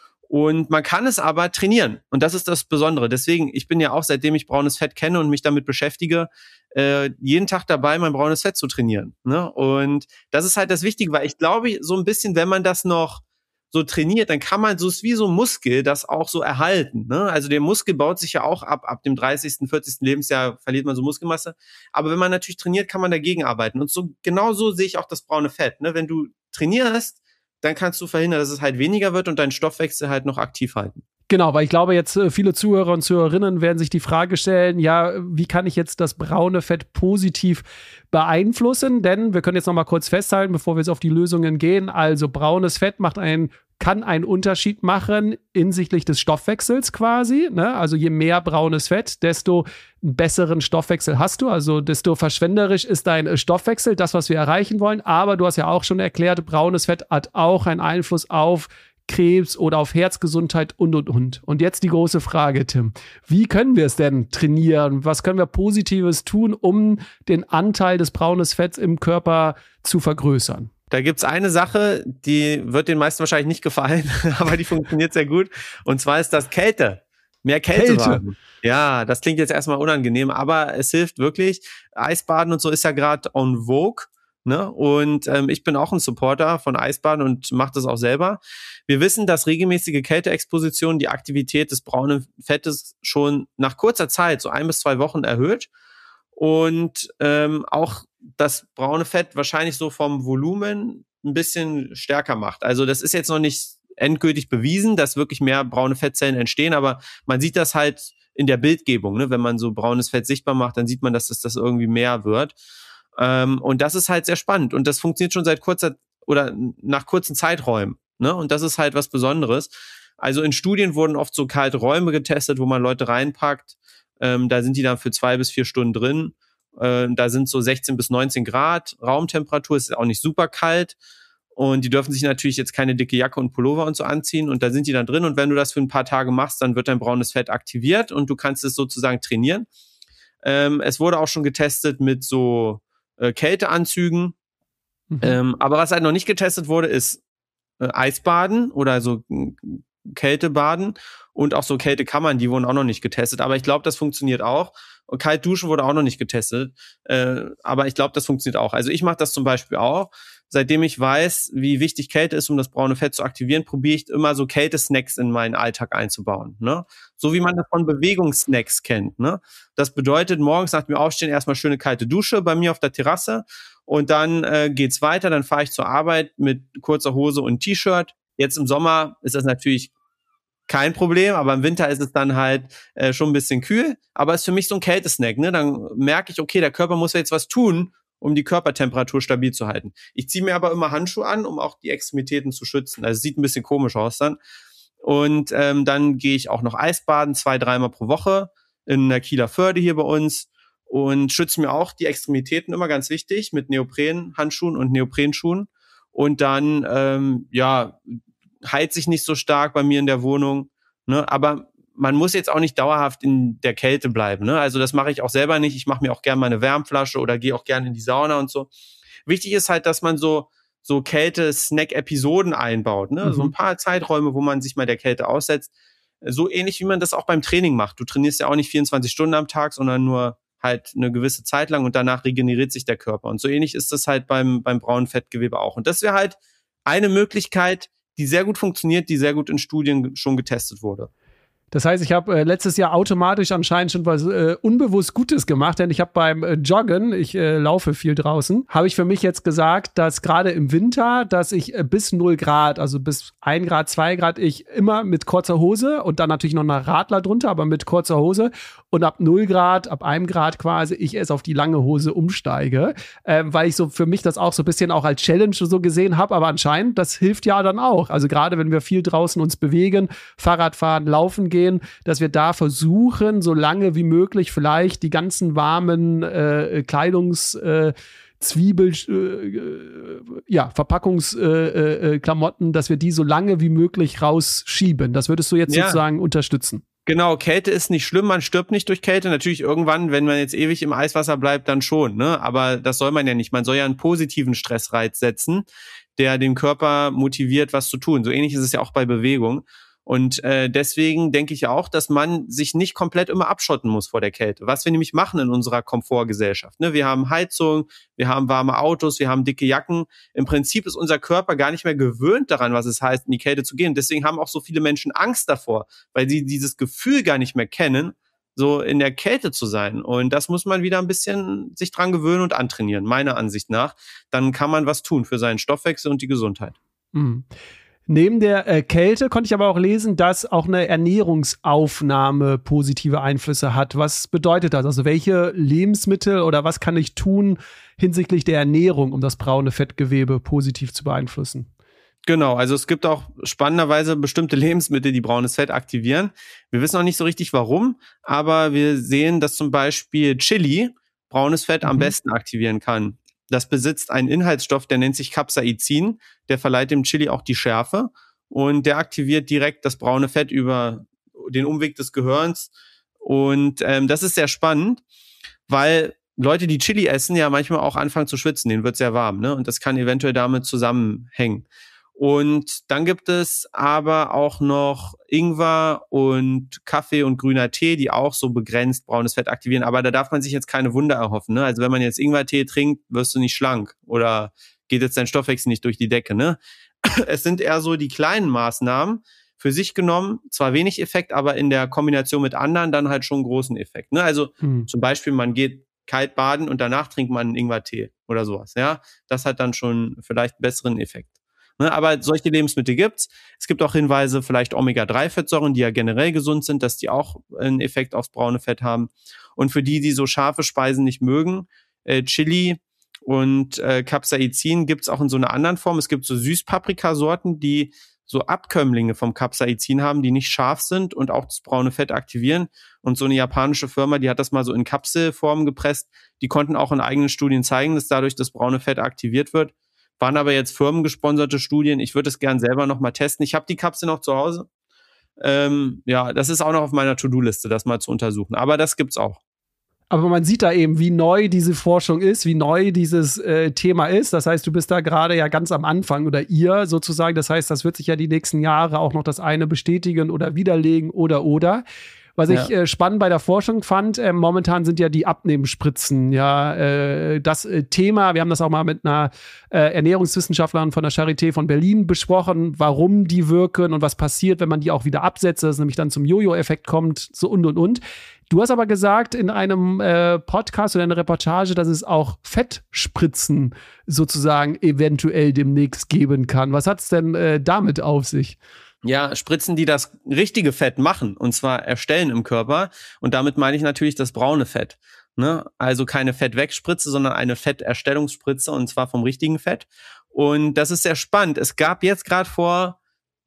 Und man kann es aber trainieren. Und das ist das Besondere. Deswegen, ich bin ja auch, seitdem ich braunes Fett kenne und mich damit beschäftige, äh, jeden Tag dabei, mein braunes Fett zu trainieren. Ne? Und das ist halt das Wichtige, weil ich glaube, so ein bisschen, wenn man das noch so trainiert, dann kann man so, ist wie so ein Muskel, das auch so erhalten, ne? Also der Muskel baut sich ja auch ab, ab dem dreißigsten, vierzigsten Lebensjahr verliert man so Muskelmasse. Aber wenn man natürlich trainiert, kann man dagegen arbeiten. Und so, genau so sehe ich auch das braune Fett, ne? Wenn du trainierst, dann kannst du verhindern, dass es halt weniger wird und deinen Stoffwechsel halt noch aktiv halten. Genau, weil ich glaube, jetzt äh, viele Zuhörer und Zuhörerinnen werden sich die Frage stellen, ja, wie kann ich jetzt das braune Fett positiv beeinflussen? Denn wir können jetzt noch mal kurz festhalten, bevor wir jetzt auf die Lösungen gehen. Also braunes Fett macht einen kann einen Unterschied machen hinsichtlich des Stoffwechsels quasi, ne? Also je mehr braunes Fett, desto einen besseren Stoffwechsel hast du, also desto verschwenderisch ist dein Stoffwechsel, das, was wir erreichen wollen. Aber du hast ja auch schon erklärt, braunes Fett hat auch einen Einfluss auf Krebs oder auf Herzgesundheit und, und, und. Und jetzt die große Frage, Tim. Wie können wir es denn trainieren? Was können wir Positives tun, um den Anteil des braunes Fetts im Körper zu vergrößern? Da gibt's eine Sache, die wird den meisten wahrscheinlich nicht gefallen, aber die funktioniert sehr gut. Und zwar ist das Kälte. Mehr Kälte. Kälte. Ja, das klingt jetzt erstmal unangenehm, aber es hilft wirklich. Eisbaden und so ist ja gerade en vogue. Ne? Und ähm, ich bin auch ein Supporter von Eisbaden und mache das auch selber. Wir wissen, dass regelmäßige Kälteexposition die Aktivität des braunen Fettes schon nach kurzer Zeit, so ein bis zwei Wochen, erhöht. Und ähm, auch das braune Fett wahrscheinlich so vom Volumen ein bisschen stärker macht. Also das ist jetzt noch nicht endgültig bewiesen, dass wirklich mehr braune Fettzellen entstehen, aber man sieht das halt in der Bildgebung. Ne? Wenn man so braunes Fett sichtbar macht, dann sieht man, dass das, das irgendwie mehr wird. Ähm, und das ist halt sehr spannend. Und das funktioniert schon seit kurzer oder nach kurzen Zeiträumen. Ne? Und das ist halt was Besonderes. Also in Studien wurden oft so kalte Räume getestet, wo man Leute reinpackt. Ähm, da sind die dann für zwei bis vier Stunden drin. Äh, da sind so sechzehn bis neunzehn Grad Raumtemperatur. Ist auch nicht super kalt. Und die dürfen sich natürlich jetzt keine dicke Jacke und Pullover und so anziehen. Und da sind die dann drin. Und wenn du das für ein paar Tage machst, dann wird dein braunes Fett aktiviert und du kannst es sozusagen trainieren. Ähm, es wurde auch schon getestet mit so äh, Kälteanzügen. Mhm. Ähm, aber was halt noch nicht getestet wurde, ist äh, Eisbaden oder so äh, Kältebaden und auch so Kältekammern, die wurden auch noch nicht getestet. Aber ich glaube, das funktioniert auch. Und Kaltduschen wurde auch noch nicht getestet. Äh, aber ich glaube, das funktioniert auch. Also ich mache das zum Beispiel auch. Seitdem ich weiß, wie wichtig Kälte ist, um das braune Fett zu aktivieren, probiere ich immer so Kältesnacks in meinen Alltag einzubauen. Ne? So wie man das von Bewegungssnacks kennt. Ne? Das bedeutet, morgens nach dem Aufstehen erstmal schöne kalte Dusche bei mir auf der Terrasse und dann äh, geht's weiter. Dann fahre ich zur Arbeit mit kurzer Hose und T-Shirt. Jetzt im Sommer ist das natürlich kein Problem, aber im Winter ist es dann halt äh, schon ein bisschen kühl. Aber es ist für mich so ein Kältesnack. Ne? Dann merke ich, okay, der Körper muss ja jetzt was tun, um die Körpertemperatur stabil zu halten. Ich ziehe mir aber immer Handschuhe an, um auch die Extremitäten zu schützen. Also es sieht ein bisschen komisch aus dann. Und ähm, dann gehe ich auch noch Eisbaden, zwei, dreimal pro Woche in der Kieler Förde hier bei uns und schütze mir auch die Extremitäten, immer ganz wichtig, mit Neoprenhandschuhen und Neoprenschuhen. Und dann, ähm, ja, heizt sich nicht so stark bei mir in der Wohnung, ne? Aber man muss jetzt auch nicht dauerhaft in der Kälte bleiben. Ne? Also das mache ich auch selber nicht. Ich mache mir auch gerne mal eine Wärmflasche oder gehe auch gerne in die Sauna und so. Wichtig ist halt, dass man so so Kälte-Snack-Episoden einbaut. Ne? Mhm. So ein paar Zeiträume, wo man sich mal der Kälte aussetzt. So ähnlich, wie man das auch beim Training macht. Du trainierst ja auch nicht vierundzwanzig Stunden am Tag, sondern nur halt eine gewisse Zeit lang und danach regeneriert sich der Körper. Und so ähnlich ist das halt beim beim braunen Fettgewebe auch. Und das wäre halt eine Möglichkeit, die sehr gut funktioniert, die sehr gut in Studien schon getestet wurde. Das heißt, ich habe äh, letztes Jahr automatisch anscheinend schon was äh, unbewusst Gutes gemacht, denn ich habe beim äh, Joggen, ich äh, laufe viel draußen, habe ich für mich jetzt gesagt, dass gerade im Winter, dass ich äh, bis null Grad, also bis ein Grad, zwei Grad, ich immer mit kurzer Hose und dann natürlich noch eine Radler drunter, aber mit kurzer Hose und ab null Grad, ab einem Grad quasi, ich erst auf die lange Hose umsteige, äh, weil ich so für mich das auch so ein bisschen auch als Challenge so gesehen habe, aber anscheinend, das hilft ja dann auch. Also gerade wenn wir viel draußen uns bewegen, Fahrrad fahren, laufen gehen, dass wir da versuchen, so lange wie möglich vielleicht die ganzen warmen äh, Kleidungs- äh, Zwiebel, äh, ja, Verpackungsklamotten, äh, äh, dass wir die so lange wie möglich rausschieben. Das würdest du jetzt ja sozusagen unterstützen. Genau, Kälte ist nicht schlimm, man stirbt nicht durch Kälte. Natürlich irgendwann, wenn man jetzt ewig im Eiswasser bleibt, dann schon, ne? Aber das soll man ja nicht. Man soll ja einen positiven Stressreiz setzen, der den Körper motiviert, was zu tun. So ähnlich ist es ja auch bei Bewegung. Und äh, deswegen denke ich auch, dass man sich nicht komplett immer abschotten muss vor der Kälte. Was wir nämlich machen in unserer Komfortgesellschaft. Ne? Wir haben Heizung, wir haben warme Autos, wir haben dicke Jacken. Im Prinzip ist unser Körper gar nicht mehr gewöhnt daran, was es heißt, in die Kälte zu gehen. Deswegen haben auch so viele Menschen Angst davor, weil sie dieses Gefühl gar nicht mehr kennen, so in der Kälte zu sein. Und das muss man wieder ein bisschen sich dran gewöhnen und antrainieren, meiner Ansicht nach. Dann kann man was tun für seinen Stoffwechsel und die Gesundheit. Mhm. Neben der äh, Kälte konnte ich aber auch lesen, dass auch eine Ernährungsaufnahme positive Einflüsse hat. Was bedeutet das? Also welche Lebensmittel oder was kann ich tun hinsichtlich der Ernährung, um das braune Fettgewebe positiv zu beeinflussen? Genau, also es gibt auch spannenderweise bestimmte Lebensmittel, die braunes Fett aktivieren. Wir wissen noch nicht so richtig warum, aber wir sehen, dass zum Beispiel Chili braunes Fett mhm. am besten aktivieren kann. Das besitzt einen Inhaltsstoff, der nennt sich Capsaicin. Der verleiht dem Chili auch die Schärfe und der aktiviert direkt das braune Fett über den Umweg des Gehirns. Und ähm, das ist sehr spannend, weil Leute, die Chili essen, ja manchmal auch anfangen zu schwitzen. Denen wird sehr warm, ne? Und das kann eventuell damit zusammenhängen. Und dann gibt es aber auch noch Ingwer und Kaffee und grüner Tee, die auch so begrenzt braunes Fett aktivieren. Aber da darf man sich jetzt keine Wunder erhoffen, ne? Also wenn man jetzt Ingwertee trinkt, wirst du nicht schlank oder geht jetzt dein Stoffwechsel nicht durch die Decke, ne? Es sind eher so die kleinen Maßnahmen, für sich genommen, zwar wenig Effekt, aber in der Kombination mit anderen dann halt schon großen Effekt, ne? Also hm. zum Beispiel, man geht kalt baden und danach trinkt man einen Ingwertee oder sowas, ja? Das hat dann schon vielleicht einen besseren Effekt. Ne, aber solche Lebensmittel gibt's. Es gibt auch Hinweise, vielleicht Omega drei Fettsäuren, die ja generell gesund sind, dass die auch einen Effekt aufs braune Fett haben. Und für die, die so scharfe Speisen nicht mögen, äh, Chili und äh, Capsaicin gibt's auch in so einer anderen Form. Es gibt so Süßpaprikasorten, die so Abkömmlinge vom Capsaicin haben, die nicht scharf sind und auch das braune Fett aktivieren. Und so eine japanische Firma, die hat das mal so in Kapselform gepresst. Die konnten auch in eigenen Studien zeigen, dass dadurch das braune Fett aktiviert wird. Waren aber jetzt firmengesponserte Studien. Ich würde es gern selber noch mal testen. Ich habe die Kapsel noch zu Hause. Ähm, ja, das ist auch noch auf meiner To-Do-Liste, das mal zu untersuchen. Aber das gibt's auch. Aber man sieht da eben, wie neu diese Forschung ist, wie neu dieses äh, Thema ist. Das heißt, du bist da gerade ja ganz am Anfang oder ihr sozusagen. Das heißt, das wird sich ja die nächsten Jahre auch noch das eine bestätigen oder widerlegen oder oder. Was ich ja. äh, spannend bei der Forschung fand, äh, momentan sind ja die Abnehmspritzen ja äh, das äh, Thema. Wir haben das auch mal mit einer äh, Ernährungswissenschaftlerin von der Charité von Berlin besprochen, warum die wirken und was passiert, wenn man die auch wieder absetzt, dass es nämlich dann zum Jojo-Effekt kommt, so und und und. Du hast aber gesagt in einem äh, Podcast oder einer Reportage, dass es auch Fettspritzen sozusagen eventuell demnächst geben kann. Was hat's denn äh, damit auf sich? Ja, Spritzen, die das richtige Fett machen, und zwar erstellen im Körper. Und damit meine ich natürlich das braune Fett. Ne? Also keine Fettwegspritze, sondern eine Fetterstellungsspritze, und zwar vom richtigen Fett. Und das ist sehr spannend. Es gab jetzt gerade vor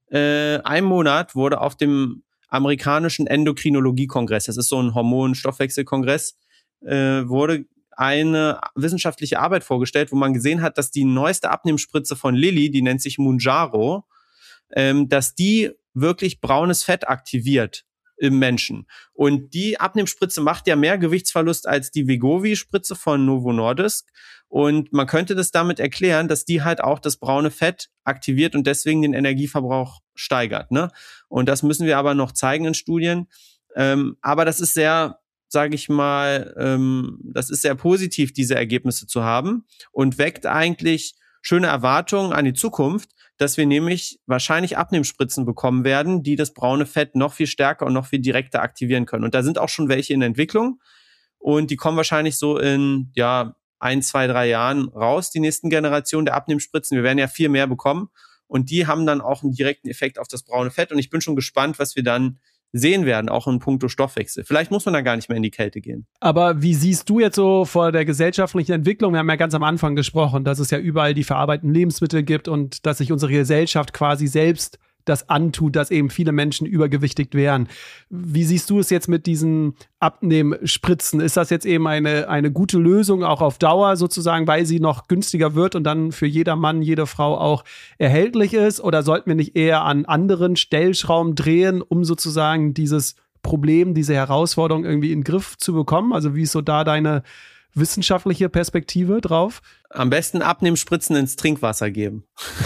äh, einem Monat, wurde auf dem amerikanischen Endokrinologie-Kongress, das ist so ein Hormon-Stoffwechselkongress, äh, wurde eine wissenschaftliche Arbeit vorgestellt, wo man gesehen hat, dass die neueste Abnehmspritze von Lilly, die nennt sich Mounjaro, Ähm, dass die wirklich braunes Fett aktiviert im Menschen. Und die Abnehmspritze macht ja mehr Gewichtsverlust als die Wegovy-Spritze von Novo Nordisk. Und man könnte das damit erklären, dass die halt auch das braune Fett aktiviert und deswegen den Energieverbrauch steigert, ne? Und das müssen wir aber noch zeigen in Studien. Ähm, aber das ist sehr, sage ich mal, ähm, das ist sehr positiv, diese Ergebnisse zu haben und weckt eigentlich schöne Erwartungen an die Zukunft, dass wir nämlich wahrscheinlich Abnehmspritzen bekommen werden, die das braune Fett noch viel stärker und noch viel direkter aktivieren können. Und da sind auch schon welche in Entwicklung und die kommen wahrscheinlich so in ja ein, zwei, drei Jahren raus, die nächsten Generationen der Abnehmspritzen. Wir werden ja viel mehr bekommen und die haben dann auch einen direkten Effekt auf das braune Fett und ich bin schon gespannt, was wir dann sehen werden, auch in puncto Stoffwechsel. Vielleicht muss man da gar nicht mehr in die Kälte gehen. Aber wie siehst du jetzt so vor der gesellschaftlichen Entwicklung? Wir haben ja ganz am Anfang gesprochen, dass es ja überall die verarbeiteten Lebensmittel gibt und dass sich unsere Gesellschaft quasi selbst das antut, dass eben viele Menschen übergewichtig wären. Wie siehst du es jetzt mit diesen Abnehmspritzen? Ist das jetzt eben eine, eine gute Lösung auch auf Dauer sozusagen, weil sie noch günstiger wird und dann für jeder Mann, jede Frau auch erhältlich ist? Oder sollten wir nicht eher an anderen Stellschrauben drehen, um sozusagen dieses Problem, diese Herausforderung irgendwie in den Griff zu bekommen? Also wie ist so da deine wissenschaftliche Perspektive drauf? Am besten Abnehmspritzen ins Trinkwasser geben.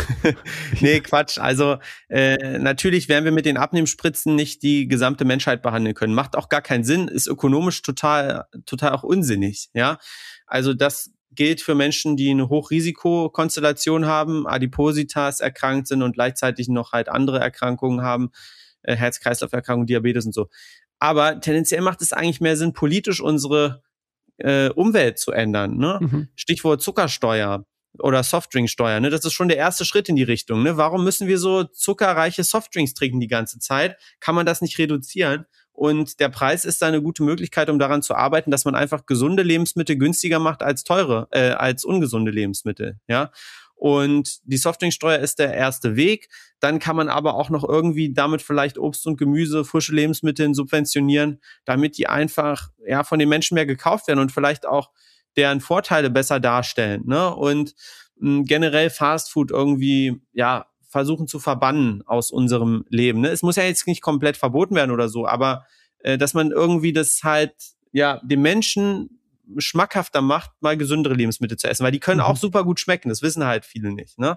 Nee, Quatsch. Also äh, natürlich werden wir mit den Abnehmspritzen nicht die gesamte Menschheit behandeln können. Macht auch gar keinen Sinn, ist ökonomisch total, total auch unsinnig. Ja, also das gilt für Menschen, die eine Hochrisikokonstellation haben, Adipositas erkrankt sind und gleichzeitig noch halt andere Erkrankungen haben, äh, Herz-Kreislauf-Erkrankungen, Diabetes und so. Aber tendenziell macht es eigentlich mehr Sinn, politisch unsere äh, Umwelt zu ändern. Ne? Mhm. Stichwort Zuckersteuer oder Softdrinksteuer. Ne? Das ist schon der erste Schritt in die Richtung. Ne? Warum müssen wir so zuckerreiche Softdrinks trinken die ganze Zeit? Kann man das nicht reduzieren? Und der Preis ist da eine gute Möglichkeit, um daran zu arbeiten, dass man einfach gesunde Lebensmittel günstiger macht als teure, äh, als ungesunde Lebensmittel. Ja. Und die Softdrinksteuer ist der erste Weg. Dann kann man aber auch noch irgendwie damit vielleicht Obst und Gemüse, frische Lebensmittel subventionieren, damit die einfach ja von den Menschen mehr gekauft werden und vielleicht auch deren Vorteile besser darstellen. Ne? Und mh, generell Fastfood irgendwie ja versuchen zu verbannen aus unserem Leben. Ne? Es muss ja jetzt nicht komplett verboten werden oder so, aber äh, dass man irgendwie das halt ja den Menschen schmackhafter macht, mal gesündere Lebensmittel zu essen, weil die können mhm. auch super gut schmecken, das wissen halt viele nicht. Ne?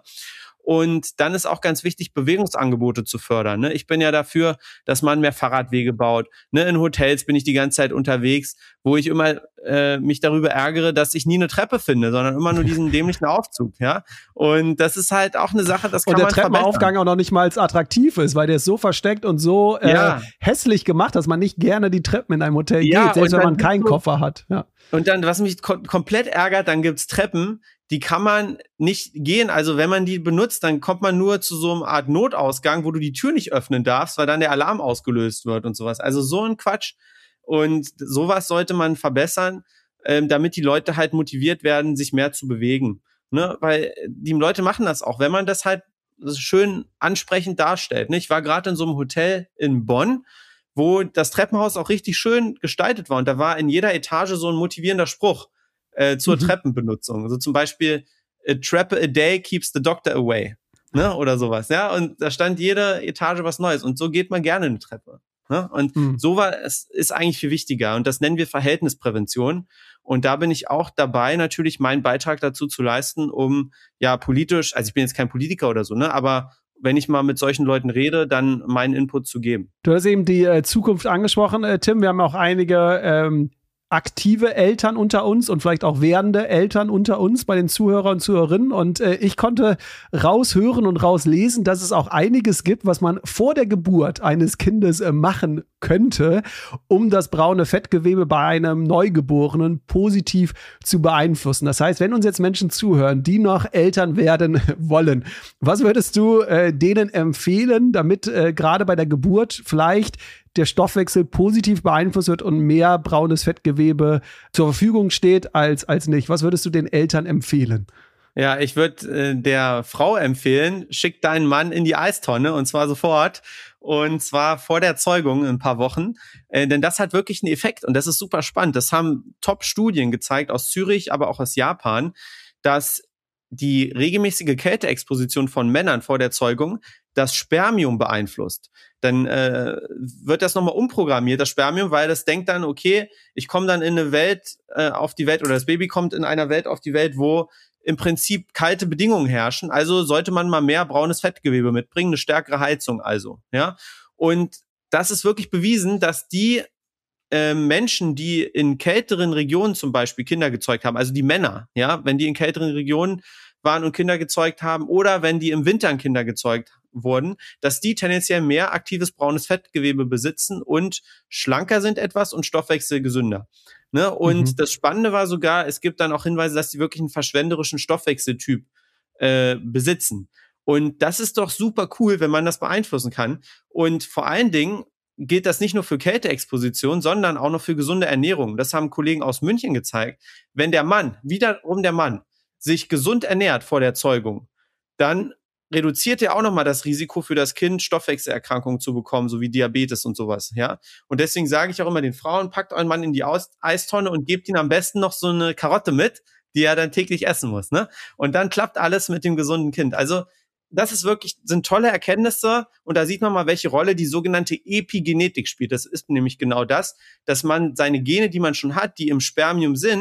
Und dann ist auch ganz wichtig, Bewegungsangebote zu fördern. Ne? Ich bin ja dafür, dass man mehr Fahrradwege baut. Ne? In Hotels bin ich die ganze Zeit unterwegs, wo ich immer äh, mich darüber ärgere, dass ich nie eine Treppe finde, sondern immer nur diesen dämlichen Aufzug. Ja, und das ist halt auch eine Sache, das kann man verbessern. Und der Treppenaufgang auch noch nicht mal als attraktiv ist, weil der ist so versteckt und so äh, ja. hässlich gemacht, dass man nicht gerne die Treppen in einem Hotel ja, geht, selbst wenn man keinen so, Koffer hat. Ja. Und dann, was mich kom- komplett ärgert, dann gibt's Treppen, die kann man nicht gehen. Also wenn man die benutzt, dann kommt man nur zu so einer Art Notausgang, wo du die Tür nicht öffnen darfst, weil dann der Alarm ausgelöst wird und sowas. Also so ein Quatsch. Und sowas sollte man verbessern, ähm, damit die Leute halt motiviert werden, sich mehr zu bewegen. Ne? Weil die Leute machen das auch, wenn man das halt schön ansprechend darstellt. Ne? Ich war gerade in so einem Hotel in Bonn, wo das Treppenhaus auch richtig schön gestaltet war. Und da war in jeder Etage so ein motivierender Spruch äh, zur mhm. Treppenbenutzung. Also zum Beispiel, a trap a day keeps the doctor away. Ne? Oder sowas. Ja, und da stand jede Etage was Neues. Und so geht man gerne eine Treppe. Ne? Und mhm. sowas ist eigentlich viel wichtiger. Und das nennen wir Verhältnisprävention. Und da bin ich auch dabei, natürlich meinen Beitrag dazu zu leisten, um ja politisch, also ich bin jetzt kein Politiker oder so, ne, aber wenn ich mal mit solchen Leuten rede, dann meinen Input zu geben. Du hast eben die äh, Zukunft angesprochen, äh, Tim. Wir haben auch einige ähm, aktive Eltern unter uns und vielleicht auch werdende Eltern unter uns bei den Zuhörern und Zuhörerinnen. Und äh, ich konnte raushören und rauslesen, dass es auch einiges gibt, was man vor der Geburt eines Kindes äh, machen könnte, um das braune Fettgewebe bei einem Neugeborenen positiv zu beeinflussen. Das heißt, wenn uns jetzt Menschen zuhören, die noch Eltern werden wollen, was würdest du äh, denen empfehlen, damit äh, gerade bei der Geburt vielleicht der Stoffwechsel positiv beeinflusst wird und mehr braunes Fettgewebe zur Verfügung steht als, als nicht? Was würdest du den Eltern empfehlen? Ja, ich würde äh, der Frau empfehlen, schick deinen Mann in die Eistonne und zwar sofort. Und zwar vor der Zeugung in ein paar Wochen. Äh, denn das hat wirklich einen Effekt und das ist super spannend. Das haben Top-Studien gezeigt aus Zürich, aber auch aus Japan, dass die regelmäßige Kälteexposition von Männern vor der Zeugung das Spermium beeinflusst. Dann äh, wird das nochmal umprogrammiert, das Spermium, weil das denkt dann, okay, ich komme dann in eine Welt äh, auf die Welt oder das Baby kommt in einer Welt auf die Welt, wo im Prinzip kalte Bedingungen herrschen. Also sollte man mal mehr braunes Fettgewebe mitbringen, eine stärkere Heizung also. Ja. Und das ist wirklich bewiesen, dass die äh, Menschen, die in kälteren Regionen zum Beispiel Kinder gezeugt haben, also die Männer, ja, wenn die in kälteren Regionen waren und Kinder gezeugt haben oder wenn die im Winter Kinder gezeugt wurden, dass die tendenziell mehr aktives braunes Fettgewebe besitzen und schlanker sind etwas und Stoffwechsel gesünder. Ne? Und mhm. das Spannende war sogar, es gibt dann auch Hinweise, dass die wirklich einen verschwenderischen Stoffwechseltyp äh, besitzen. Und das ist doch super cool, wenn man das beeinflussen kann. Und vor allen Dingen gilt das nicht nur für Kälteexposition, sondern auch noch für gesunde Ernährung. Das haben Kollegen aus München gezeigt. Wenn der Mann, wiederum der Mann, sich gesund ernährt vor der Zeugung, dann reduziert er auch nochmal das Risiko für das Kind, Stoffwechselerkrankungen zu bekommen, so wie Diabetes und sowas, ja. Und deswegen sage ich auch immer den Frauen, packt euren Mann in die Aus- Eistonne und gebt ihm am besten noch so eine Karotte mit, die er dann täglich essen muss, ne? Und dann klappt alles mit dem gesunden Kind. Also, das ist wirklich, sind tolle Erkenntnisse und da sieht man mal, welche Rolle die sogenannte Epigenetik spielt. Das ist nämlich genau das, dass man seine Gene, die man schon hat, die im Spermium sind,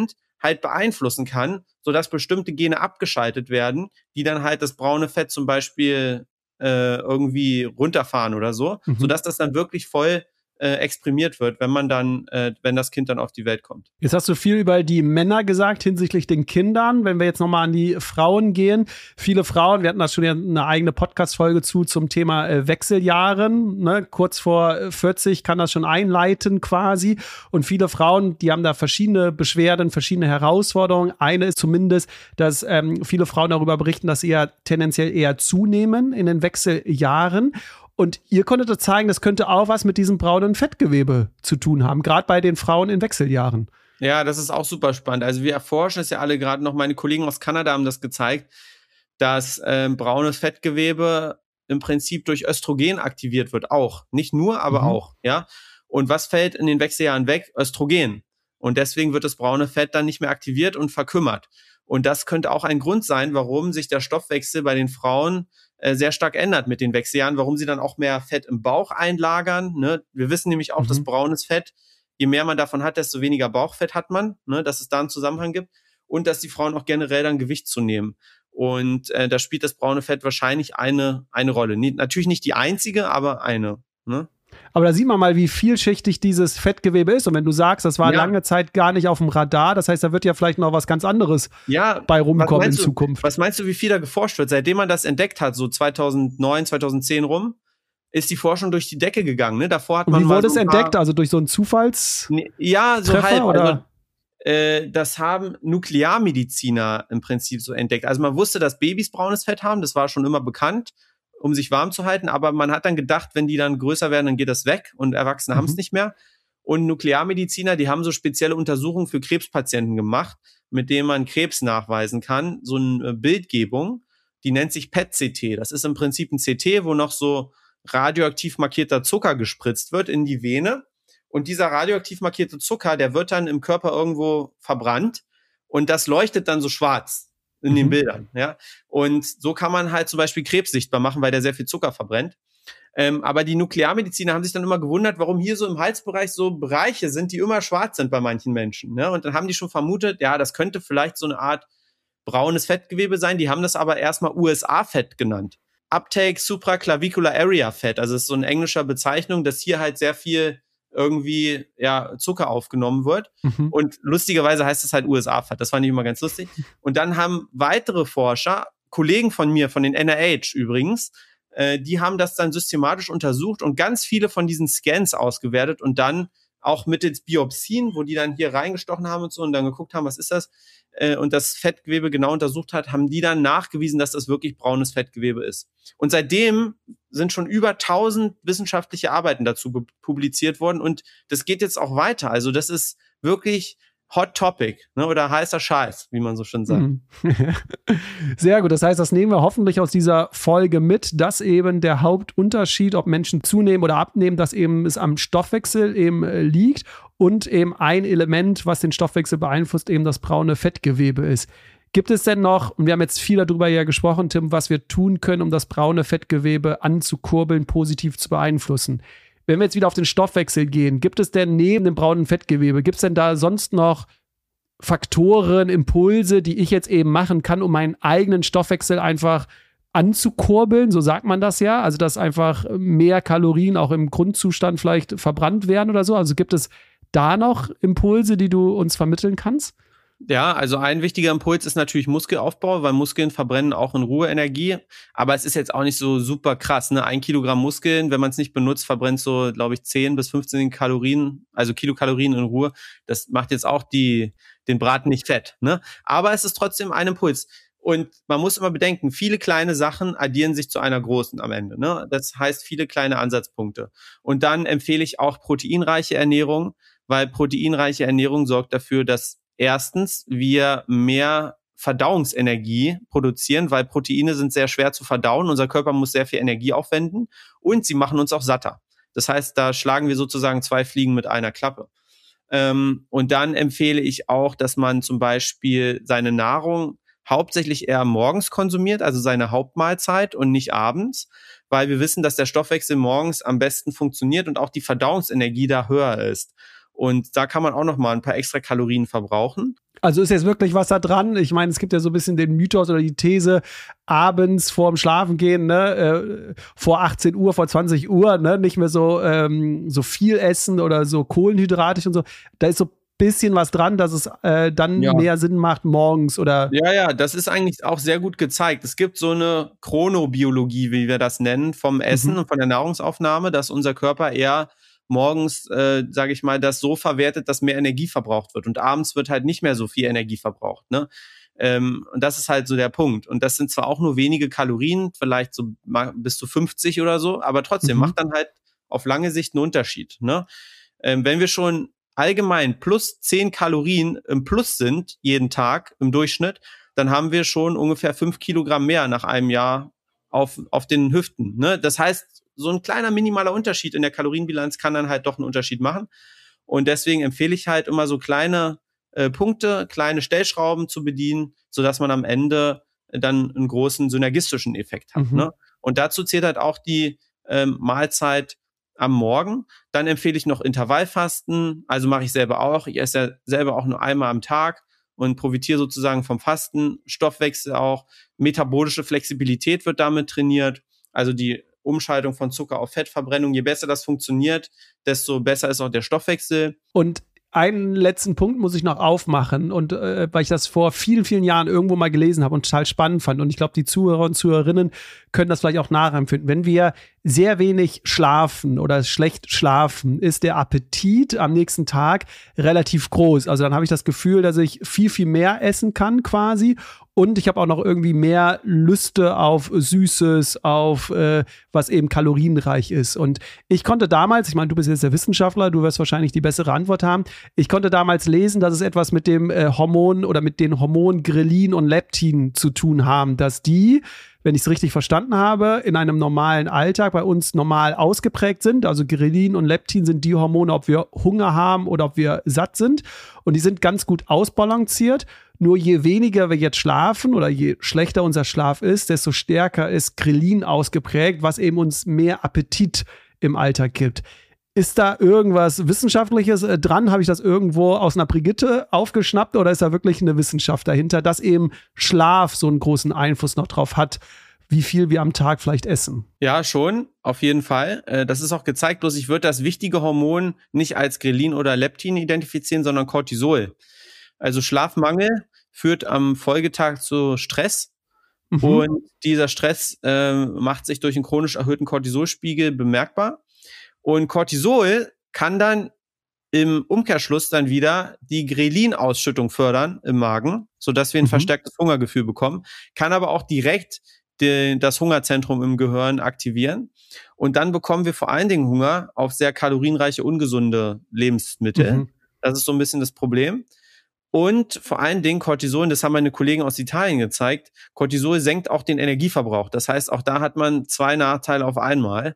halt beeinflussen kann, sodass bestimmte Gene abgeschaltet werden, die dann halt das braune Fett zum Beispiel äh, irgendwie runterfahren oder so, mhm. sodass das dann wirklich voll Äh, exprimiert wird, wenn man dann, äh, wenn das Kind dann auf die Welt kommt. Jetzt hast du viel über die Männer gesagt hinsichtlich den Kindern. Wenn wir jetzt nochmal an die Frauen gehen, viele Frauen, wir hatten da schon eine eigene Podcast-Folge zu zum Thema äh, Wechseljahren, ne? Kurz vor vierzig kann das schon einleiten quasi, und viele Frauen, die haben da verschiedene Beschwerden, verschiedene Herausforderungen. Eine ist zumindest, dass ähm, viele Frauen darüber berichten, dass sie ja tendenziell eher zunehmen in den Wechseljahren. Und ihr konntet zeigen, das könnte auch was mit diesem braunen Fettgewebe zu tun haben, gerade bei den Frauen in Wechseljahren. Ja, das ist auch super spannend. Also wir erforschen es ja alle gerade noch, meine Kollegen aus Kanada haben das gezeigt, dass äh, braunes Fettgewebe im Prinzip durch Östrogen aktiviert wird, auch. Nicht nur, aber mhm. auch, ja. Und was fällt in den Wechseljahren weg? Östrogen. Und deswegen wird das braune Fett dann nicht mehr aktiviert und verkümmert. Und das könnte auch ein Grund sein, warum sich der Stoffwechsel bei den Frauen äh, sehr stark ändert mit den Wechseljahren, warum sie dann auch mehr Fett im Bauch einlagern. Ne? Wir wissen nämlich auch, mhm. dass braunes Fett, je mehr man davon hat, desto weniger Bauchfett hat man, ne? Dass es da einen Zusammenhang gibt. Und dass die Frauen auch generell dann Gewicht zunehmen. Und äh, da spielt das braune Fett wahrscheinlich eine, eine Rolle. Nie, natürlich nicht die einzige, aber eine. Ne? Aber da sieht man mal, wie vielschichtig dieses Fettgewebe ist. Und wenn du sagst, das war ja. lange Zeit gar nicht auf dem Radar, das heißt, da wird ja vielleicht noch was ganz anderes ja, bei rumkommen in du, Zukunft. Was meinst du, wie viel da geforscht wird? Seitdem man das entdeckt hat, so zweitausendneun, zweitausendzehn rum, ist die Forschung durch die Decke gegangen. Ne? Davor hat man Und wie mal wurde so es entdeckt? Also durch so einen Zufalls? Ja, so Treffer, halb. Oder? Also, äh, das haben Nuklearmediziner im Prinzip so entdeckt. Also man wusste, dass Babys braunes Fett haben, das war schon immer bekannt, um sich warm zu halten, aber man hat dann gedacht, wenn die dann größer werden, dann geht das weg und Erwachsene mhm. haben es nicht mehr. Und Nuklearmediziner, die haben so spezielle Untersuchungen für Krebspatienten gemacht, mit denen man Krebs nachweisen kann, so eine Bildgebung, die nennt sich P E T C T. Das ist im Prinzip ein C T, wo noch so radioaktiv markierter Zucker gespritzt wird in die Vene. Und dieser radioaktiv markierte Zucker, der wird dann im Körper irgendwo verbrannt und das leuchtet dann so schwarz in mhm. den Bildern. Ja. Und so kann man halt zum Beispiel Krebs sichtbar machen, weil der sehr viel Zucker verbrennt. Ähm, aber die Nuklearmediziner haben sich dann immer gewundert, warum hier so im Halsbereich so Bereiche sind, die immer schwarz sind bei manchen Menschen. Ne? Und dann haben die schon vermutet, ja, das könnte vielleicht so eine Art braunes Fettgewebe sein. Die haben das aber erstmal U S A-Fett genannt. Uptake Supraclavicular Area Fett. Also es ist so eine englische Bezeichnung, dass hier halt sehr viel irgendwie ja Zucker aufgenommen wird. Mhm. Und lustigerweise heißt es halt U S A-Fett. Das fand ich immer ganz lustig. Und dann haben weitere Forscher, Kollegen von mir, von den N I H übrigens, äh, die haben das dann systematisch untersucht und ganz viele von diesen Scans ausgewertet und dann auch mittels Biopsien, wo die dann hier reingestochen haben und so und dann geguckt haben, was ist das? Äh, und das Fettgewebe genau untersucht hat, haben die dann nachgewiesen, dass das wirklich braunes Fettgewebe ist. Und seitdem sind schon über tausend wissenschaftliche Arbeiten dazu be- publiziert worden und das geht jetzt auch weiter. Also das ist wirklich Hot Topic, ne, oder heißer Scheiß, wie man so schön sagt. Sehr gut, das heißt, das nehmen wir hoffentlich aus dieser Folge mit, dass eben der Hauptunterschied, ob Menschen zunehmen oder abnehmen, dass eben es am Stoffwechsel eben liegt und eben ein Element, was den Stoffwechsel beeinflusst, eben das braune Fettgewebe ist. Gibt es denn noch, und wir haben jetzt viel darüber ja gesprochen, Tim, was wir tun können, um das braune Fettgewebe anzukurbeln, positiv zu beeinflussen? Wenn wir jetzt wieder auf den Stoffwechsel gehen, gibt es denn neben dem braunen Fettgewebe, gibt es denn da sonst noch Faktoren, Impulse, die ich jetzt eben machen kann, um meinen eigenen Stoffwechsel einfach anzukurbeln? So sagt man das ja. Also, dass einfach mehr Kalorien auch im Grundzustand vielleicht verbrannt werden oder so. Also gibt es da noch Impulse, die du uns vermitteln kannst? Ja, also ein wichtiger Impuls ist natürlich Muskelaufbau, weil Muskeln verbrennen auch in Ruhe Energie. Aber es ist jetzt auch nicht so super krass, ne? Ein Kilogramm Muskeln, wenn man es nicht benutzt, verbrennt so, glaube ich, zehn bis fünfzehn Kalorien, also Kilokalorien in Ruhe. Das macht jetzt auch die, den Braten nicht fett, ne? Aber es ist trotzdem ein Impuls. Und man muss immer bedenken, viele kleine Sachen addieren sich zu einer großen am Ende, ne? Das heißt, viele kleine Ansatzpunkte. Und dann empfehle ich auch proteinreiche Ernährung, weil proteinreiche Ernährung sorgt dafür, dass erstens wir mehr Verdauungsenergie produzieren, weil Proteine sind sehr schwer zu verdauen. Unser Körper muss sehr viel Energie aufwenden und sie machen uns auch satter. Das heißt, da schlagen wir sozusagen zwei Fliegen mit einer Klappe. Ähm, und dann empfehle ich auch, dass man zum Beispiel seine Nahrung hauptsächlich eher morgens konsumiert, also seine Hauptmahlzeit und nicht abends, weil wir wissen, dass der Stoffwechsel morgens am besten funktioniert und auch die Verdauungsenergie da höher ist. Und da kann man auch noch mal ein paar extra Kalorien verbrauchen. Also ist jetzt wirklich was da dran? Ich meine, es gibt ja so ein bisschen den Mythos oder die These, abends vorm Schlafengehen, ne, äh, vor achtzehn Uhr, vor zwanzig Uhr, ne, nicht mehr so, ähm, so viel essen oder so kohlenhydratisch und so. Da ist so ein bisschen was dran, dass es äh, dann ja. mehr Sinn macht morgens oder. Ja, ja, das ist eigentlich auch sehr gut gezeigt. Es gibt so eine Chronobiologie, wie wir das nennen, vom Essen mhm. und von der Nahrungsaufnahme, dass unser Körper eher morgens, äh, sage ich mal, das so verwertet, dass mehr Energie verbraucht wird. Und abends wird halt nicht mehr so viel Energie verbraucht, ne? Ähm, und das ist halt so der Punkt. Und das sind zwar auch nur wenige Kalorien, vielleicht so bis zu fünfzig oder so, aber trotzdem mhm. macht dann halt auf lange Sicht einen Unterschied, ne? Ähm, wenn wir schon allgemein plus zehn Kalorien im Plus sind, jeden Tag im Durchschnitt, dann haben wir schon ungefähr fünf Kilogramm mehr nach einem Jahr auf, auf den Hüften, ne? Das heißt, so ein kleiner minimaler Unterschied in der Kalorienbilanz kann dann halt doch einen Unterschied machen. Und deswegen empfehle ich halt immer so kleine äh, Punkte, kleine Stellschrauben zu bedienen, sodass man am Ende dann einen großen synergistischen Effekt hat. Mhm. Ne? Und dazu zählt halt auch die ähm, Mahlzeit am Morgen. Dann empfehle ich noch Intervallfasten. Also mache ich selber auch. Ich esse ja selber auch nur einmal am Tag und profitiere sozusagen vom Fasten. Stoffwechsel auch. Metabolische Flexibilität wird damit trainiert. Also die Umschaltung von Zucker auf Fettverbrennung. Je besser das funktioniert, desto besser ist auch der Stoffwechsel. Und einen letzten Punkt muss ich noch aufmachen und äh, weil ich das vor vielen, vielen Jahren irgendwo mal gelesen habe und total spannend fand und ich glaube, die Zuhörer und Zuhörerinnen können das vielleicht auch nachempfinden. Wenn wir sehr wenig schlafen oder schlecht schlafen, ist der Appetit am nächsten Tag relativ groß. Also dann habe ich das Gefühl, dass ich viel, viel mehr essen kann quasi. Und ich habe auch noch irgendwie mehr Lüste auf Süßes, auf äh, was eben kalorienreich ist. Und ich konnte damals, ich meine, du bist jetzt der Wissenschaftler, du wirst wahrscheinlich die bessere Antwort haben. Ich konnte damals lesen, dass es etwas mit dem äh, Hormon oder mit den Hormonen Grelin und Leptin zu tun haben, dass die, wenn ich es richtig verstanden habe, in einem normalen Alltag bei uns normal ausgeprägt sind. Also Grelin und Leptin sind die Hormone, ob wir Hunger haben oder ob wir satt sind. Und die sind ganz gut ausbalanciert. Nur je weniger wir jetzt schlafen oder je schlechter unser Schlaf ist, desto stärker ist Grelin ausgeprägt, was eben uns mehr Appetit im Alltag gibt. Ist da irgendwas Wissenschaftliches dran? Habe ich das irgendwo aus einer Brigitte aufgeschnappt oder ist da wirklich eine Wissenschaft dahinter, dass eben Schlaf so einen großen Einfluss noch drauf hat, wie viel wir am Tag vielleicht essen? Ja, schon, auf jeden Fall. Das ist auch gezeigt, bloß ich würde das wichtige Hormon nicht als Grelin oder Leptin identifizieren, sondern Cortisol. Also Schlafmangel führt am Folgetag zu Stress. Mhm. Und dieser Stress äh, macht sich durch einen chronisch erhöhten Cortisolspiegel bemerkbar. Und Cortisol kann dann im Umkehrschluss dann wieder die Grelin-Ausschüttung fördern im Magen, sodass wir ein mhm. verstärktes Hungergefühl bekommen, kann aber auch direkt die, das Hungerzentrum im Gehirn aktivieren. Und dann bekommen wir vor allen Dingen Hunger auf sehr kalorienreiche, ungesunde Lebensmittel. Mhm. Das ist so ein bisschen das Problem. Und vor allen Dingen Cortisol, das haben meine Kollegen aus Italien gezeigt, Cortisol senkt auch den Energieverbrauch. Das heißt, auch da hat man zwei Nachteile auf einmal.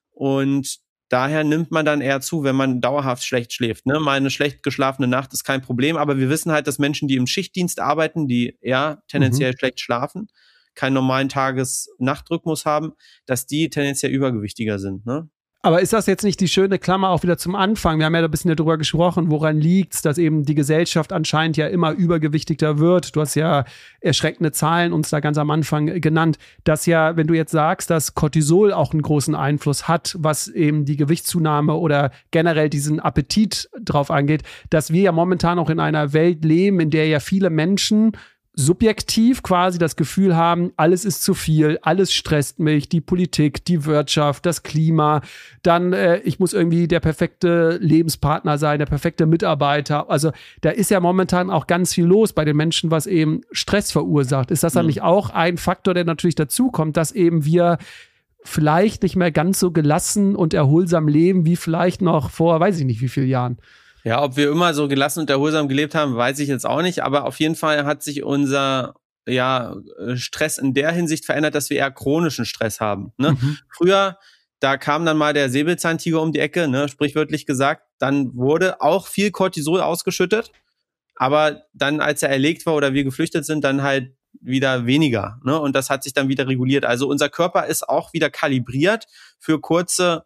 Und daher nimmt man dann eher zu, wenn man dauerhaft schlecht schläft. Ne? Mal eine schlecht geschlafene Nacht ist kein Problem, aber wir wissen halt, dass Menschen, die im Schichtdienst arbeiten, die eher tendenziell mhm. schlecht schlafen, keinen normalen Tages-Nacht-Rhythmus haben, dass die tendenziell übergewichtiger sind, ne? Aber ist das jetzt nicht die schöne Klammer auch wieder zum Anfang? Wir haben ja ein bisschen darüber gesprochen, woran liegt's, dass eben die Gesellschaft anscheinend ja immer übergewichtiger wird. Du hast ja erschreckende Zahlen uns da ganz am Anfang genannt, dass ja, wenn du jetzt sagst, dass Cortisol auch einen großen Einfluss hat, was eben die Gewichtszunahme oder generell diesen Appetit drauf angeht, dass wir ja momentan auch in einer Welt leben, in der ja viele Menschen subjektiv quasi das Gefühl haben, alles ist zu viel, alles stresst mich, die Politik, die Wirtschaft, das Klima, dann äh, ich muss irgendwie der perfekte Lebenspartner sein, der perfekte Mitarbeiter. Also da ist ja momentan auch ganz viel los bei den Menschen, was eben Stress verursacht. Ist das dann mhm. nicht auch ein Faktor, der natürlich dazu kommt, dass eben wir vielleicht nicht mehr ganz so gelassen und erholsam leben, wie vielleicht noch vor, weiß ich nicht, wie vielen Jahren? Ja, ob wir immer so gelassen und erholsam gelebt haben, weiß ich jetzt auch nicht. Aber auf jeden Fall hat sich unser ja, Stress in der Hinsicht verändert, dass wir eher chronischen Stress haben. Ne? Mhm. Früher, da kam dann mal der Säbelzahntiger um die Ecke, ne, sprichwörtlich gesagt. Dann wurde auch viel Cortisol ausgeschüttet. Aber dann, als er erlegt war oder wir geflüchtet sind, dann halt wieder weniger. Ne? Und das hat sich dann wieder reguliert. Also unser Körper ist auch wieder kalibriert für kurze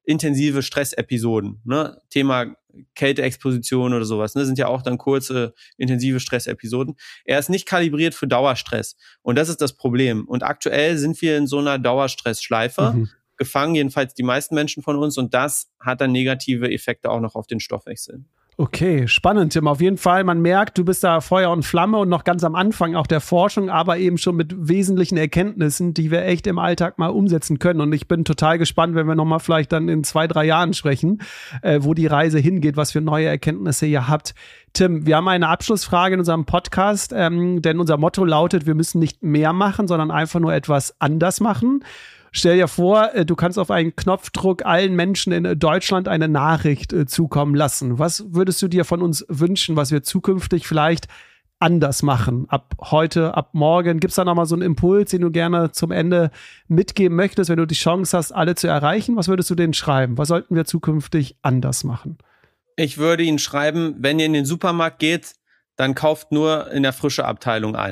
intensive Stressepisoden, ne? Thema Kälteexposition oder sowas, ne? Sind ja auch dann kurze, intensive Stressepisoden. Er ist nicht kalibriert für Dauerstress. Und das ist das Problem. Und aktuell sind wir in so einer Dauerstressschleife mhm. gefangen, jedenfalls die meisten Menschen von uns. Und das hat dann negative Effekte auch noch auf den Stoffwechsel. Okay, spannend, Tim. Auf jeden Fall, man merkt, du bist da Feuer und Flamme und noch ganz am Anfang auch der Forschung, aber eben schon mit wesentlichen Erkenntnissen, die wir echt im Alltag mal umsetzen können. Und ich bin total gespannt, wenn wir nochmal vielleicht dann in zwei, drei Jahren sprechen, äh, wo die Reise hingeht, was für neue Erkenntnisse ihr habt. Tim, wir haben eine Abschlussfrage in unserem Podcast, ähm, denn unser Motto lautet, wir müssen nicht mehr machen, sondern einfach nur etwas anders machen. Stell dir vor, du kannst auf einen Knopfdruck allen Menschen in Deutschland eine Nachricht zukommen lassen. Was würdest du dir von uns wünschen, was wir zukünftig vielleicht anders machen? Ab heute, ab morgen? Gibt es da nochmal so einen Impuls, den du gerne zum Ende mitgeben möchtest, wenn du die Chance hast, alle zu erreichen? Was würdest du denen schreiben? Was sollten wir zukünftig anders machen? Ich würde ihnen schreiben, wenn ihr in den Supermarkt geht, dann kauft nur in der frische Abteilung ein.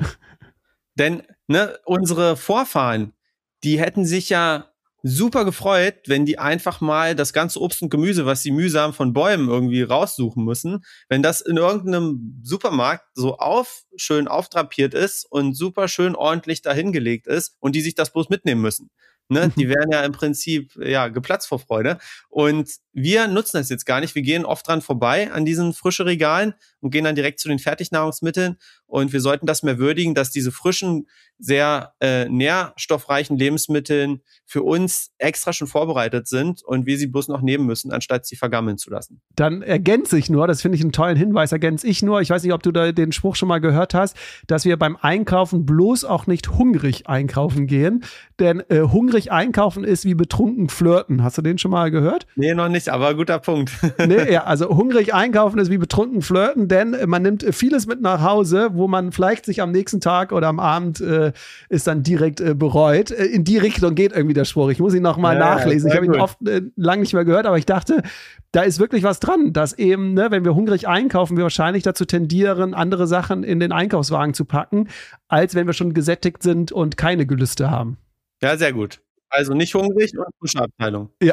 Denn ne, unsere Vorfahren, die hätten sich ja super gefreut, wenn die einfach mal das ganze Obst und Gemüse, was sie mühsam von Bäumen irgendwie raussuchen müssen, wenn das in irgendeinem Supermarkt so auf, schön aufdrapiert ist und super schön ordentlich dahingelegt ist und die sich das bloß mitnehmen müssen. Ne? Die wären ja im Prinzip ja geplatzt vor Freude. Und wir nutzen das jetzt gar nicht. Wir gehen oft dran vorbei an diesen frischen Regalen und gehen dann direkt zu den Fertignahrungsmitteln. Und wir sollten das mehr würdigen, dass diese frischen, sehr äh, nährstoffreichen Lebensmittel für uns extra schon vorbereitet sind und wir sie bloß noch nehmen müssen, anstatt sie vergammeln zu lassen. Dann ergänze ich nur, das finde ich einen tollen Hinweis, ergänze ich nur, ich weiß nicht, ob du da den Spruch schon mal gehört hast, dass wir beim Einkaufen bloß auch nicht hungrig einkaufen gehen, denn äh, hungrig einkaufen ist wie betrunken flirten. Hast du den schon mal gehört? Nee, noch nicht, aber guter Punkt. Nee, ja, also hungrig einkaufen ist wie betrunken flirten, denn man nimmt vieles mit nach Hause, wo man vielleicht sich am nächsten Tag oder am Abend äh, ist dann direkt äh, bereut. Äh, in die Richtung geht irgendwie der Spruch. Ich muss ihn noch mal ja, nachlesen. Ich habe ihn oft äh, lange nicht mehr gehört, aber ich dachte, da ist wirklich was dran, dass eben, ne, wenn wir hungrig einkaufen, wir wahrscheinlich dazu tendieren, andere Sachen in den Einkaufswagen zu packen, als wenn wir schon gesättigt sind und keine Gelüste haben. Ja, sehr gut. Also nicht hungrig und frische Abteilung. Ja,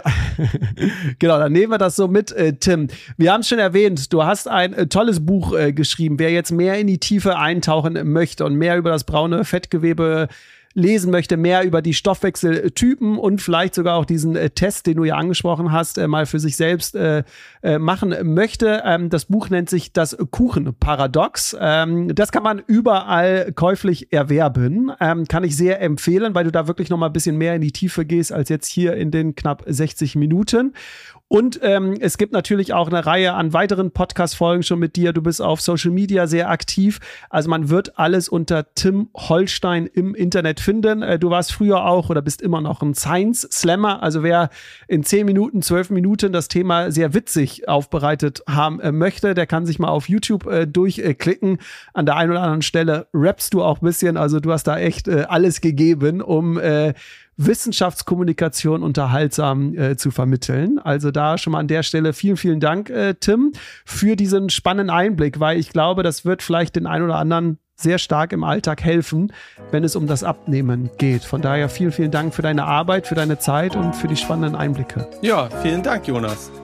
genau, dann nehmen wir das so mit, äh, Tim. Wir haben es schon erwähnt, du hast ein äh, tolles Buch äh, geschrieben. Wer jetzt mehr in die Tiefe eintauchen möchte und mehr über das braune Fettgewebe lesen möchte, mehr über die Stoffwechseltypen und vielleicht sogar auch diesen äh, Test, den du ja angesprochen hast, äh, mal für sich selbst äh, äh, machen möchte. Ähm, das Buch nennt sich Das Kuchenparadox. Ähm, das kann man überall käuflich erwerben. Ähm, kann ich sehr empfehlen, weil du da wirklich noch mal ein bisschen mehr in die Tiefe gehst als jetzt hier in den knapp sechzig Minuten. Und ähm, es gibt natürlich auch eine Reihe an weiteren Podcast-Folgen schon mit dir. Du bist auf Social Media sehr aktiv. Also man wird alles unter Tim Holstein im Internet finden. Äh, du warst früher auch oder bist immer noch ein Science-Slammer. Also wer in zehn Minuten, zwölf Minuten das Thema sehr witzig aufbereitet haben äh, möchte, der kann sich mal auf YouTube äh, durchklicken. An der einen oder anderen Stelle rappst du auch ein bisschen. Also du hast da echt äh, alles gegeben, um äh, Wissenschaftskommunikation unterhaltsam äh, zu vermitteln. Also da schon mal an der Stelle vielen, vielen Dank, äh, Tim, für diesen spannenden Einblick, weil ich glaube, das wird vielleicht den einen oder anderen sehr stark im Alltag helfen, wenn es um das Abnehmen geht. Von daher vielen, vielen Dank für deine Arbeit, für deine Zeit und für die spannenden Einblicke. Ja, vielen Dank, Jonas.